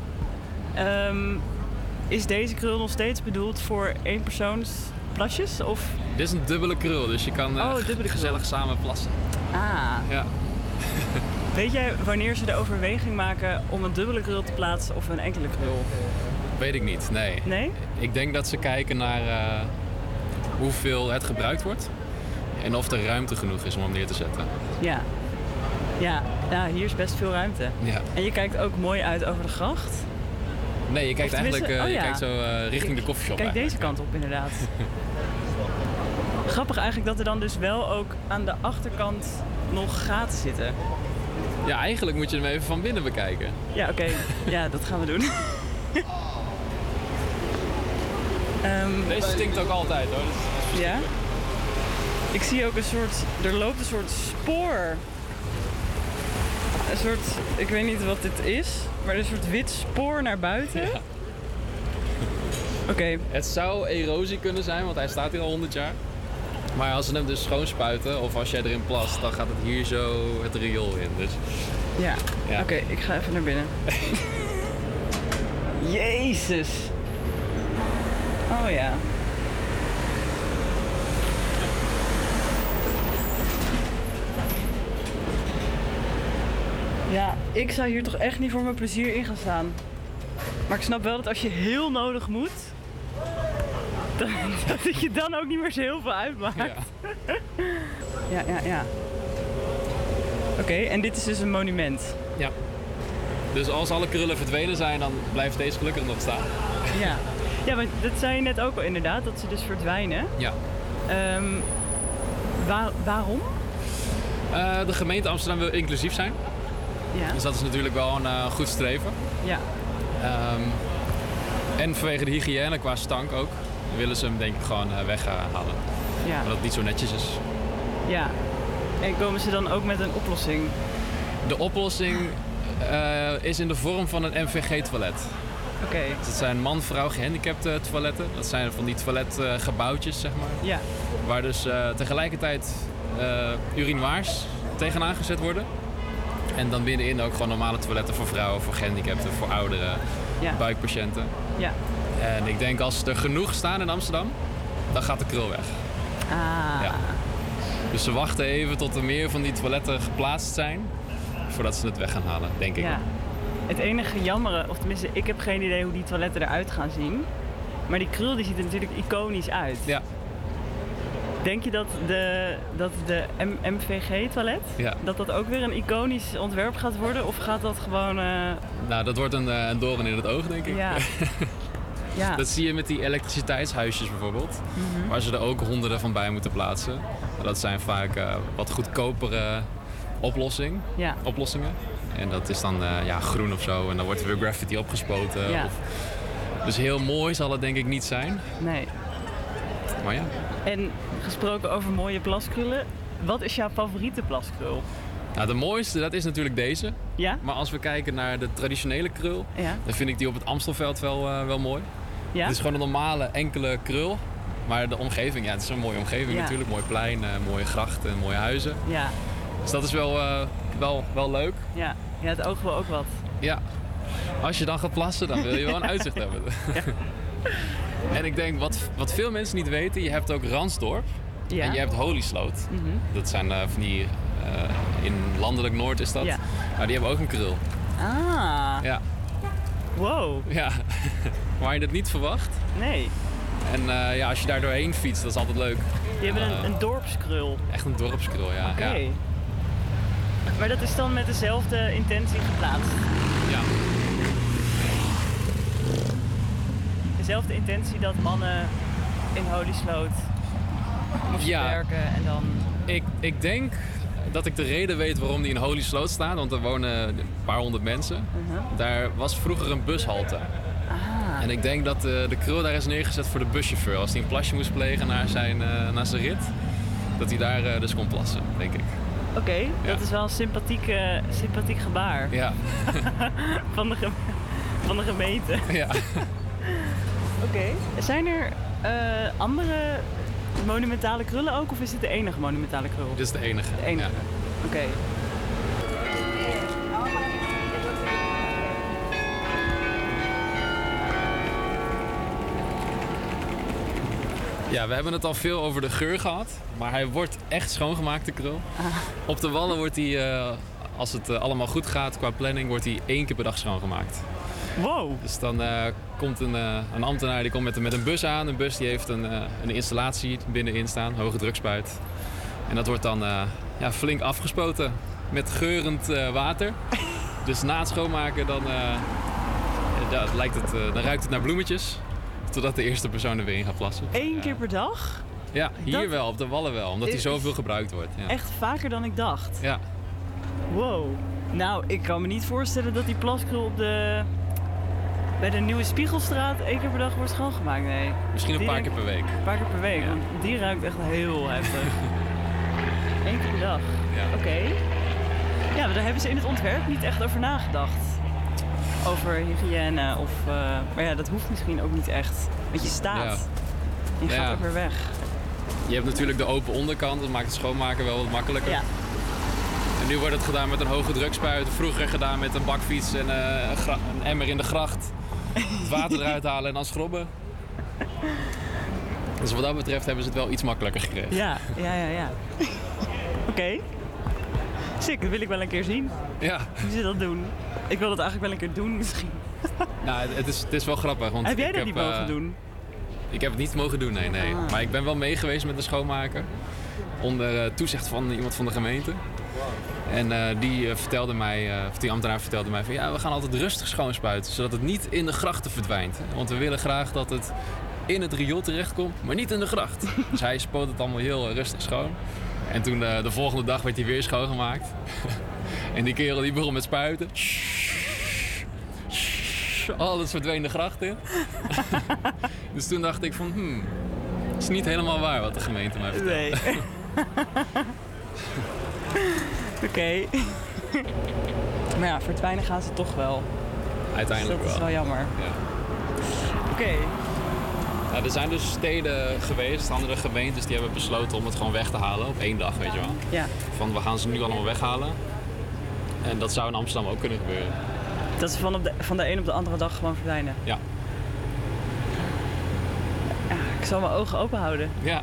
Is deze krul nog steeds bedoeld voor eenpersoonsplasjes? Of? Dit is een dubbele krul, dus je kan gezellig samen plassen. Ja. Weet jij wanneer ze de overweging maken om een dubbele krul te plaatsen of een enkele krul? Weet ik niet, nee. Nee? Ik denk dat ze kijken naar hoeveel het gebruikt wordt. En of er ruimte genoeg is om hem neer te zetten. Ja. Ja, hier is best veel ruimte. Ja. En je kijkt ook mooi uit over de gracht. Nee, je kijkt eigenlijk je kijkt zo richting de koffieshop. Kijk deze kant op inderdaad. Grappig eigenlijk dat er dan dus wel ook aan de achterkant nog gaten zitten. Ja, eigenlijk moet je hem even van binnen bekijken. Ja, oké. Ja, dat gaan we doen. Deze stinkt ook altijd hoor. Ja? Ik zie ook er loopt een soort spoor. Een soort, ik weet niet wat dit is, maar een soort wit spoor naar buiten. Ja. Oké. Het zou erosie kunnen zijn, want hij staat hier al 100 jaar. Maar als ze hem dus schoonspuiten of als jij erin plast, dan gaat het hier zo het riool in. Dus... Ja. Oké, ik ga even naar binnen. Jezus. Oh ja. Ja, ik zou hier toch echt niet voor mijn plezier in gaan staan. Maar ik snap wel dat als je heel nodig moet, dat het je dan ook niet meer zo heel veel uitmaakt. Ja. Oké, en dit is dus een monument. Ja. Dus als alle krullen verdwenen zijn, dan blijft deze gelukkig nog staan. Ja, maar dat zei je net ook al inderdaad, dat ze dus verdwijnen. Ja. Waarom? De gemeente Amsterdam wil inclusief zijn. Ja. Dus dat is natuurlijk wel een goed streven. Ja. En vanwege de hygiëne qua stank ook, willen ze hem denk ik gewoon weghalen. Ja. Omdat het niet zo netjes is. Ja. En komen ze dan ook met een oplossing? De oplossing is in de vorm van een MVG-toilet. Oké. Dus het zijn man-vrouw gehandicapte toiletten. Dat zijn van die toiletgebouwtjes, zeg maar. Ja. Waar dus tegelijkertijd urinoirs tegenaan gezet worden. En dan binnenin ook gewoon normale toiletten voor vrouwen, voor gehandicapten, voor ouderen, buikpatiënten. Ja. En ik denk als er genoeg staan in Amsterdam, dan gaat de krul weg. Ah. Ja. Dus ze wachten even tot er meer van die toiletten geplaatst zijn, voordat ze het weg gaan halen, denk ik. Ja. Het enige jammere, of tenminste ik heb geen idee hoe die toiletten eruit gaan zien. Maar die krul die ziet er natuurlijk iconisch uit. Ja. Denk je dat de MVG-toilet, dat ook weer een iconisch ontwerp gaat worden? Of gaat dat gewoon... Nou, dat wordt een doorn in het oog, denk ik. Ja. Ja. Dat zie je met die elektriciteitshuisjes bijvoorbeeld. Mm-hmm. Waar ze er ook honderden van bij moeten plaatsen. Dat zijn vaak wat goedkopere oplossingen. En dat is dan groen of zo. En dan wordt er weer graffiti opgespoten. Ja. Dus heel mooi zal het denk ik niet zijn. Nee. Maar ja. En gesproken over mooie plaskrullen, wat is jouw favoriete plaskrul? Nou, de mooiste, dat is natuurlijk deze. Ja? Maar als we kijken naar de traditionele krul, dan vind ik die op het Amstelveld wel mooi. Ja? Het is gewoon een normale enkele krul. Maar de omgeving, het is een mooie omgeving natuurlijk. Mooi plein, mooie grachten, mooie huizen. Ja. Dus dat is wel leuk. Ja, het oog wil ook wat. Ja. Als je dan gaat plassen, dan wil je wel een uitzicht hebben. Ja. En ik denk, wat veel mensen niet weten, je hebt ook Ransdorp en je hebt Holysloot. Mm-hmm. Dat zijn van die, in landelijk Noord is dat. Ja. Maar die hebben ook een krul. Ah. Ja. Wow. Ja. Waar je het niet verwacht. Nee. En als je daar doorheen fietst, dat is altijd leuk. Die hebben een dorpskrul. Echt een dorpskrul, ja. Oké. Ja. Maar dat is dan met dezelfde intentie geplaatst? Ja. Dezelfde intentie dat mannen in Holysloot moesten werken en dan... Ik denk dat ik de reden weet waarom die in Holysloot staan, want er wonen een paar honderd mensen. Uh-huh. Daar was vroeger een bushalte. Ah. En ik denk dat de krul daar is neergezet voor de buschauffeur. Als hij een plasje moest plegen naar zijn rit, dat hij daar dus kon plassen, denk ik. Oké, dat is wel een sympathiek gebaar. Ja. van de gemeente. Ja. Oké. Zijn er andere monumentale krullen ook, of is dit de enige monumentale krul? Dit is de enige. De enige. Ja. Oké. Ja, we hebben het al veel over de geur gehad, maar hij wordt echt schoongemaakt, de krul. Ah. Op de wallen wordt hij als het allemaal goed gaat qua planning, wordt hij 1 keer per dag schoongemaakt. Wow. Dus dan komt een ambtenaar die komt met een bus aan. Een bus die heeft een installatie binnenin staan, hoge drukspuit. En dat wordt dan flink afgespoten met geurend water. Dus na het schoonmaken dan ruikt het naar bloemetjes. Totdat de eerste persoon er weer in gaat plassen. 1 keer per dag? Ja, hier wel, op de wallen wel. Omdat hij zoveel gebruikt wordt. Ja. Echt vaker dan ik dacht? Ja. Wow. Nou, ik kan me niet voorstellen dat die plaskrul bij de Nieuwe Spiegelstraat 1 keer per dag wordt schoongemaakt. Nee. Misschien een paar keer per week. Een paar keer per week, ja. Want die ruikt echt heel heftig. 1 keer per dag. Ja. Oké. Ja, maar daar hebben ze in het ontwerp niet echt over nagedacht. Over hygiëne of... maar ja, dat hoeft misschien ook niet echt. Want je staat. Ja. Je gaat ook weer weg. Je hebt natuurlijk de open onderkant. Dat maakt het schoonmaken wel wat makkelijker. Ja. En nu wordt het gedaan met een hoge drukspuit. Vroeger gedaan met een bakfiets en een emmer in de gracht. Het water eruit halen en dan schrobben. Dus wat dat betreft hebben ze het wel iets makkelijker gekregen. Ja. Oké. Sick, dat wil ik wel een keer zien. Ja. Hoe ze dat doen. Ik wil dat eigenlijk wel een keer doen misschien. Nou, het is wel grappig. Want heb jij dat niet mogen doen? Ik heb het niet mogen doen, nee. Ah. Maar ik ben wel mee geweest met de schoonmaker. Onder toezicht van iemand van de gemeente. En die ambtenaar vertelde mij van ja, we gaan altijd rustig schoonspuiten. Zodat het niet in de grachten verdwijnt. Want we willen graag dat het in het riool terechtkomt, maar niet in de gracht. Dus hij spoot het allemaal heel rustig schoon. En toen de volgende dag werd hij weer schoongemaakt. En die kerel die begon met spuiten. Alles verdween de gracht in. Dus toen dacht ik van, het is niet helemaal waar wat de gemeente mij vertelt. Nee. Oké. Maar ja, verdwijnen gaan ze toch wel. Uiteindelijk dus dat is wel jammer. Ja. Oké. Nou, er zijn dus steden geweest, andere gemeentes, die hebben besloten om het gewoon weg te halen op 1 dag, weet je wel. Ja. Van we gaan ze nu allemaal weghalen. En dat zou in Amsterdam ook kunnen gebeuren. Dat ze van de een op de andere dag gewoon verdwijnen. Ja. Ja, ik zal mijn ogen open houden. Ja.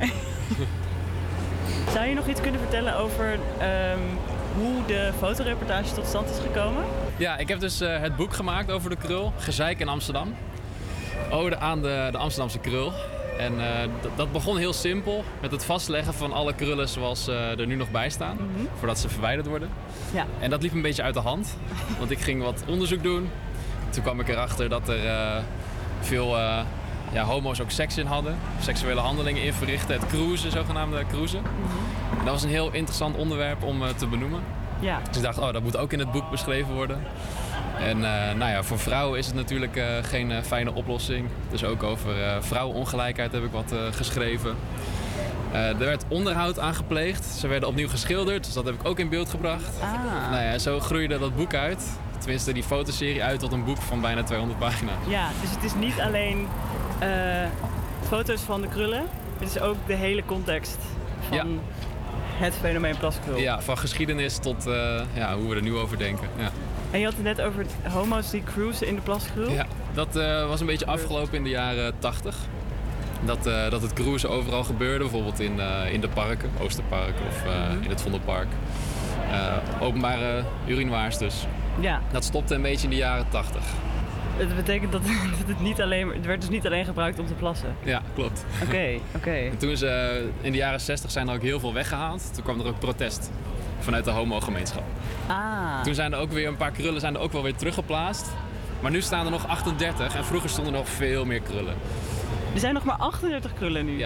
Zou je nog iets kunnen vertellen over hoe de fotoreportage tot stand is gekomen? Ja, ik heb dus het boek gemaakt over de krul, Gezeik in Amsterdam. Ode aan de Amsterdamse krul. En dat begon heel simpel met het vastleggen van alle krullen zoals er nu nog bij staan. Mm-hmm. Voordat ze verwijderd worden. Ja. En dat liep een beetje uit de hand. Want ik ging wat onderzoek doen. Toen kwam ik erachter dat er veel homo's ook seks in hadden. Seksuele handelingen in verrichten. Het cruisen, zogenaamde cruisen. Mm-hmm. En dat was een heel interessant onderwerp om te benoemen. Ja. Dus ik dacht, dat moet ook in het boek beschreven worden. En voor vrouwen is het natuurlijk geen fijne oplossing. Dus ook over vrouwenongelijkheid heb ik wat geschreven. Er werd onderhoud aangepleegd. Ze werden opnieuw geschilderd, dus dat heb ik ook in beeld gebracht. Zo groeide dat boek uit. Tenminste, die fotoserie uit tot een boek van bijna 200 pagina's. Ja, dus het is niet alleen foto's van de krullen. Het is ook de hele context van het fenomeen plaskrul. Ja, van geschiedenis tot hoe we er nu over denken. Ja. En je had het net over homo's die cruisen in de plaskrul. Ja, dat was een beetje afgelopen in de jaren 80. Dat het cruisen overal gebeurde, bijvoorbeeld in de parken, Oosterpark of in het Vondelpark. Openbare urinoirs dus. Ja. Dat stopte een beetje in de jaren 80. Dat betekent dat het werd dus niet alleen gebruikt om te plassen? Ja, klopt. Oké. En toen in de jaren 60 zijn er ook heel veel weggehaald. Toen kwam er ook protest vanuit de homo-gemeenschap. Toen zijn er ook weer een paar krullen ook wel weer teruggeplaatst. Maar nu staan er nog 38 en vroeger stonden er nog veel meer krullen. Er zijn nog maar 38 krullen nu? Ja.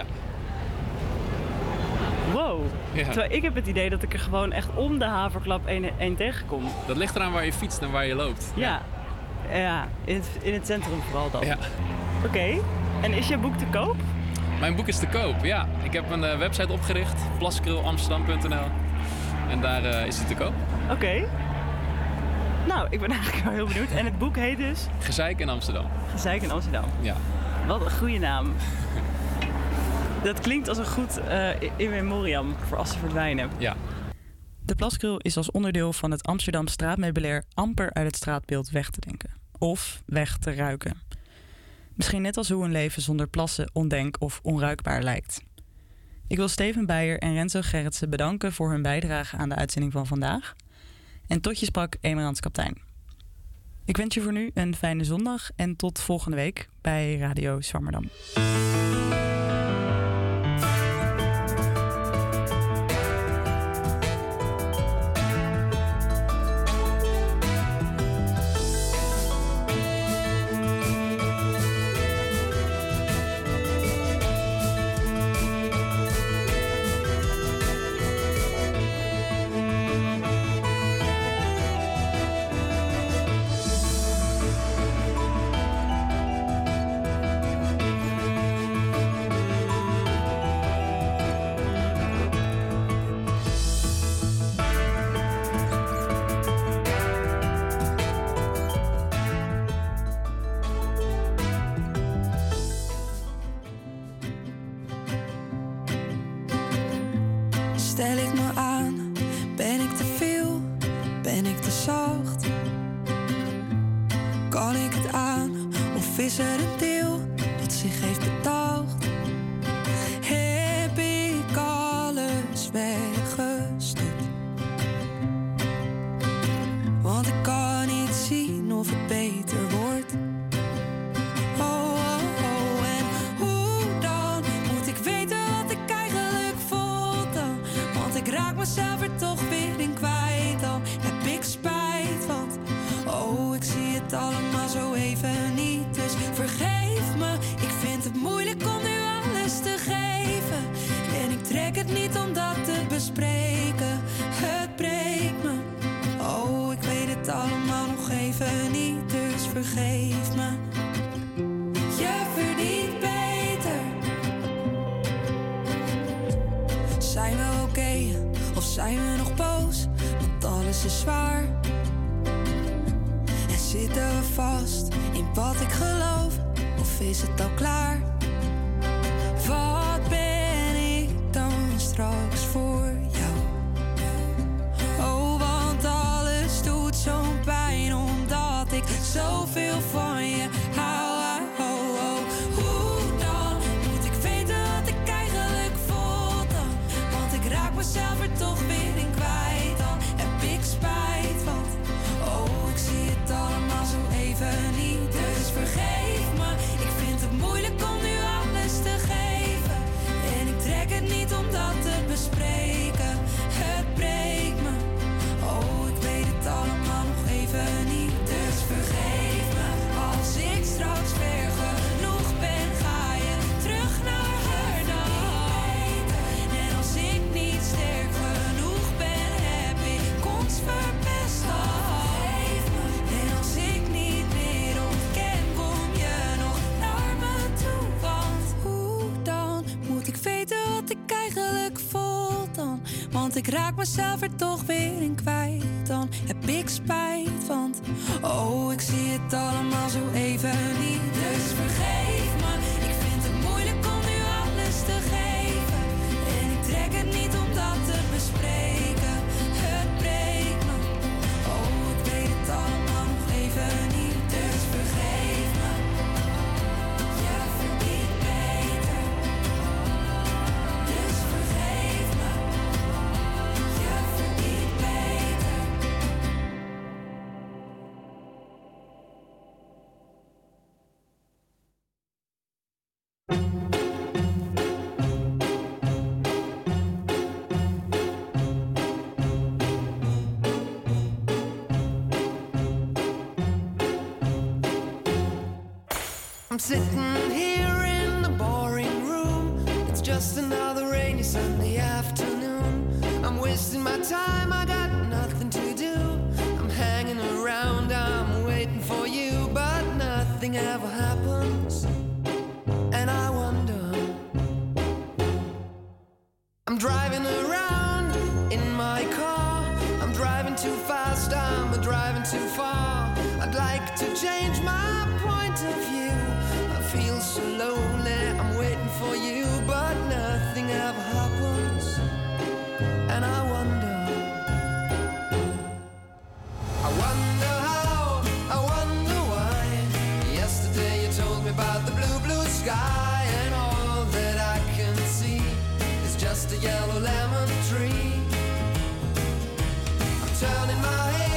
Wow. Ja. Terwijl ik heb het idee dat ik er gewoon echt om de haverklap één tegenkom. Dat ligt eraan waar je fietst en waar je loopt. Ja, in het centrum vooral dan. Ja. Oké. En is je boek te koop? Mijn boek is te koop, ja. Ik heb een website opgericht, plaskrul.amsterdam.nl. En daar is hij te koop. Oké. Nou, ik ben eigenlijk wel heel benieuwd. En het boek heet dus? Gezeik in Amsterdam. Gezeik in Amsterdam. Ja. Wat een goede naam. Dat klinkt als een goed in memoriam voor als ze verdwijnen. Ja. De plaskrul is als onderdeel van het Amsterdam straatmeubilair amper uit het straatbeeld weg te denken. Of weg te ruiken. Misschien net als hoe een leven zonder plassen ondenk of onruikbaar lijkt. Ik wil Steven Beijer en Renzo Gerritsen bedanken voor hun bijdrage aan de uitzending van vandaag. En tot je sprak, Emerans Kaptein. Ik wens je voor nu een fijne zondag en tot volgende week bij Radio Zwammerdam. Stel ik me aan, ben ik te veel, ben ik te zacht? Kan ik het aan, of is er een deel dat zich heeft bedacht? Heb ik alles weggestopt? Want ik kan niet zien of het beter wordt. Oh, oh, oh, en hoe dan? Moet ik weten wat ik eigenlijk voel dan? Want ik raak mezelf er toch weer in kwijt. Dan heb ik spijt, want oh, ik zie het allemaal zo even niet. Dus vergeef me, ik vind het moeilijk om nu alles te geven. En ik trek het niet om dat te bespreken. Het breekt me, oh, ik weet het allemaal nog even niet. Dus vergeef me. Je verdient beter. Zijn we oké, of zijn we nog boos? Want alles is zwaar. En zitten we vast in wat ik geloof? Of is het al klaar? Wat ben ik dan straks voor jou? Oh, want alles doet zo'n pijn omdat ik zoveel van je hou. Oh, oh. Hoe dan? Moet ik weten wat ik eigenlijk voel dan? Want ik raak mezelf er toch weer in kwijt. Dan heb ik spijt, want oh, ik zie het allemaal zo even niet. Dus vergeef me, ik vind het moeilijk om nu alles te geven. En ik trek het niet om dat te bespreken. Het breekt me, oh, ik weet het allemaal nog even niet. Dus vergeef me, als ik straks ver genoeg ben, ga je terug naar haar dan. En als ik niet sterk genoeg ben, heb ik ons verpest al. En als ik niet meer ontken, kom je nog naar me toe. Want hoe dan? Moet ik weten wat ik eigenlijk voel dan? Want ik raak mezelf er toch weer in kwijt. Dan heb ik spijt, want oh, ik zie het allemaal zo even niet. Dus vergeef me, ik vind het moeilijk om nu alles te geven. En ik trek het niet om dat te bespreken. Het breekt me, oh, ik weet het allemaal nog even niet. Dus vergeef me, je verdient beter. Dus vergeef me, je verdient beter. I'm sitting here in the boring room. It's just another rainy Sunday afternoon. I'm wasting my time, I got nothing to do. I'm hanging around, I'm waiting for you, but nothing ever happens. And I wonder, I'm driving around in my car. I'm driving too fast, I'm driving too far. I'd like to change my point of view. I feel so lonely, I'm waiting for you, but nothing ever happens. And I wonder how, I wonder why. Yesterday you told me about the blue, blue sky, and all that I can see is just a yellow lemon tree. I'm turning my head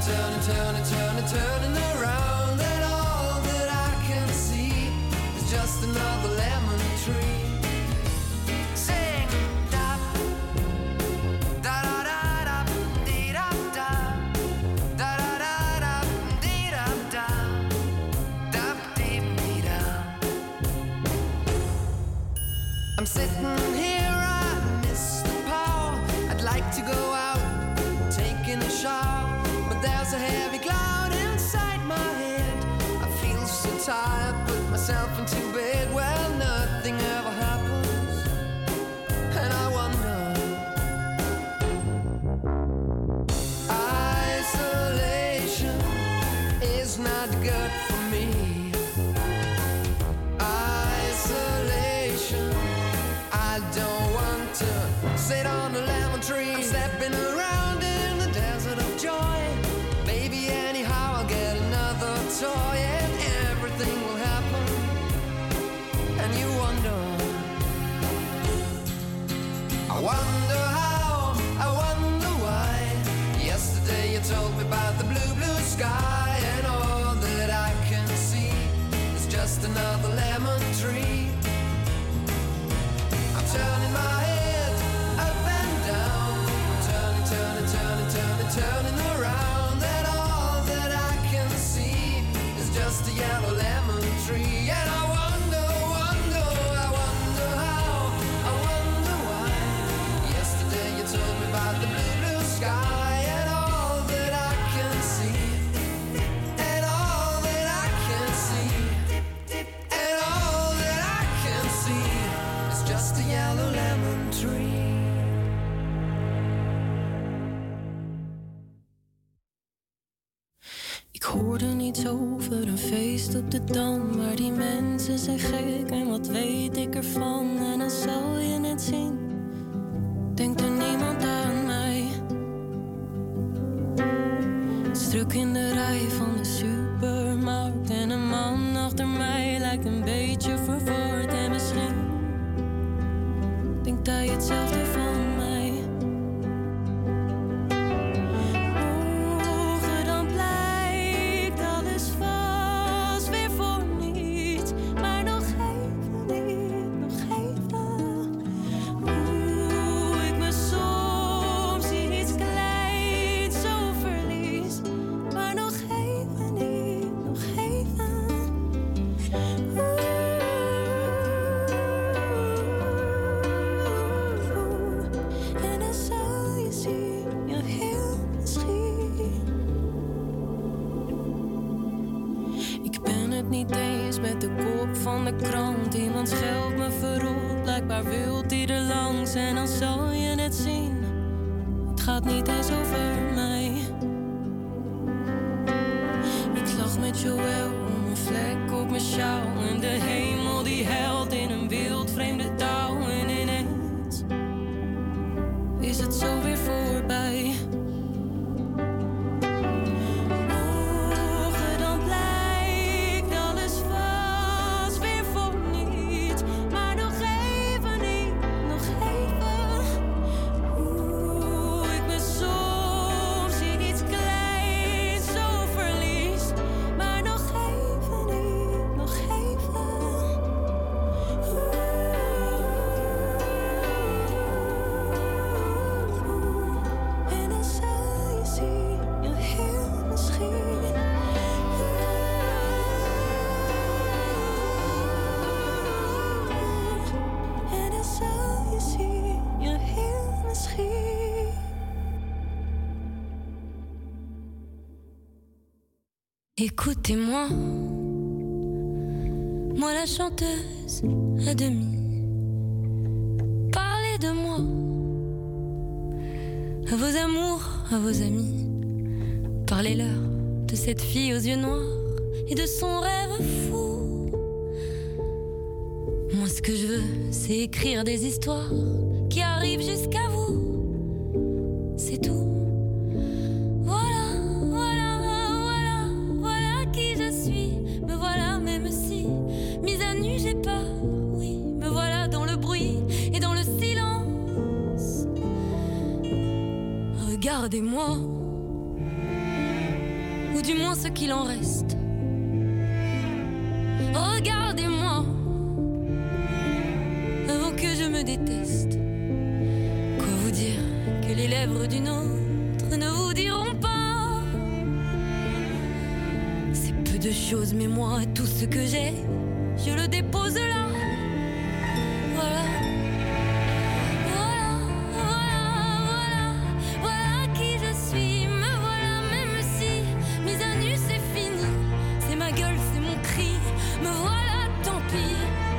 turning, turning, turning, turning around, and all that I can see is just another lemon tree. Sing, da, da da da da, dee da da, da da da da, dee da da, da dee dee da. I'm sitting here, I miss the power. I'd like to go out, taking a shower, but there's a heavy cloud inside my head. I feel so tired, put myself into bed. Well, nothing ever happens, and I wonder. Isolation is not good for me. Isolation, I don't want to sit on a lemon tree. I'm stepping around in the desert of joy. Baby, anyhow, I'll get another toy, and everything will happen. And you wonder, I wonder how, I wonder why. Yesterday you told me about the blue, blue sky, and all that I can see is just another lemon tree. I'm turning my head up and down, I'm turning, turning, turning, turning, turning around, and all that I can see is just a yellow lemon tree. And I wonder, wonder, I wonder how, I wonder why. Yesterday you told me about the blue, blue sky, and all that I can see, and all that I can see, and all that I can see is just a yellow lemon tree. Ik hoorde niets over een feest op de Dam, maar die mensen zijn gek en wat weet ik ervan. En dan zal je net zien, denkt er niemand aan mij. Stuk in de rij van de supermarkt en een man achter mij lijkt een beetje verward. En misschien denkt hij hetzelfde van mij. Morgen dan blijkt alles vast weer voor niets, maar nog even niet, nog even. Hoe ik me soms in iets kleins zo verlies, maar nog even niet, nog even. En dan zal je zien, ja heel misschien. Ik ben het niet eens met de kop van de krant. Iemand scheldt me verrot, blijkbaar wilt hij er langs. En dan zal je net zien, het gaat niet eens over mij. Ik lag met Joël om een vlek op mijn sjaal, en de hemel die huilt in een wildvreemde taal. En ineens is het zo weer voorbij. Morgen dan blijkt alles vast weer voor niets, maar nog even niet, nog even. Hoe ik me soms in iets kleins zo verlies, maar nog even niet, nog even. En dan zal je zien, ja heel misschien. En dan zal je zien, ja heel misschien. Écoutez-moi, moi la chanteuse à demi. Parlez de moi, à vos amours, à vos amis. Parlez-leur de cette fille aux yeux noirs et de son rêve fou. Moi ce que je veux, c'est écrire des histoires qui arrivent jusqu'à vous. C'est tout. Voilà, voilà, voilà, voilà qui je suis. Me voilà même si, mise à nu j'ai peur. Oui, me voilà dans le bruit et dans le silence. Regardez-moi. ou du moins ce qu'il en reste. Regardez-moi avant que je me déteste. Quoi vous dire que les lèvres d'une autre ne vous diront pas? C'est peu de choses, mais moi, tout ce que j'ai, je le dépose là. Voilà. Voilà, voilà, voilà, voilà qui je suis. Me voilà, même si mise à nu c'est fini. C'est ma gueule, c'est mon cri. Me voilà, tant pis.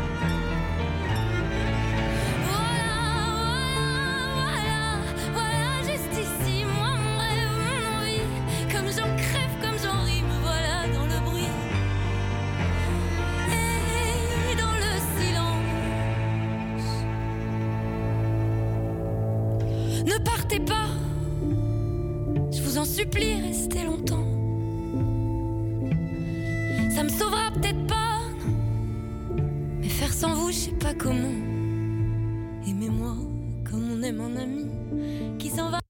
Ne partez pas, je vous en supplie, restez longtemps. Ça me sauvera peut-être pas, non. Mais faire sans vous, je sais pas comment. Aimez-moi comme on aime un ami qui s'en va.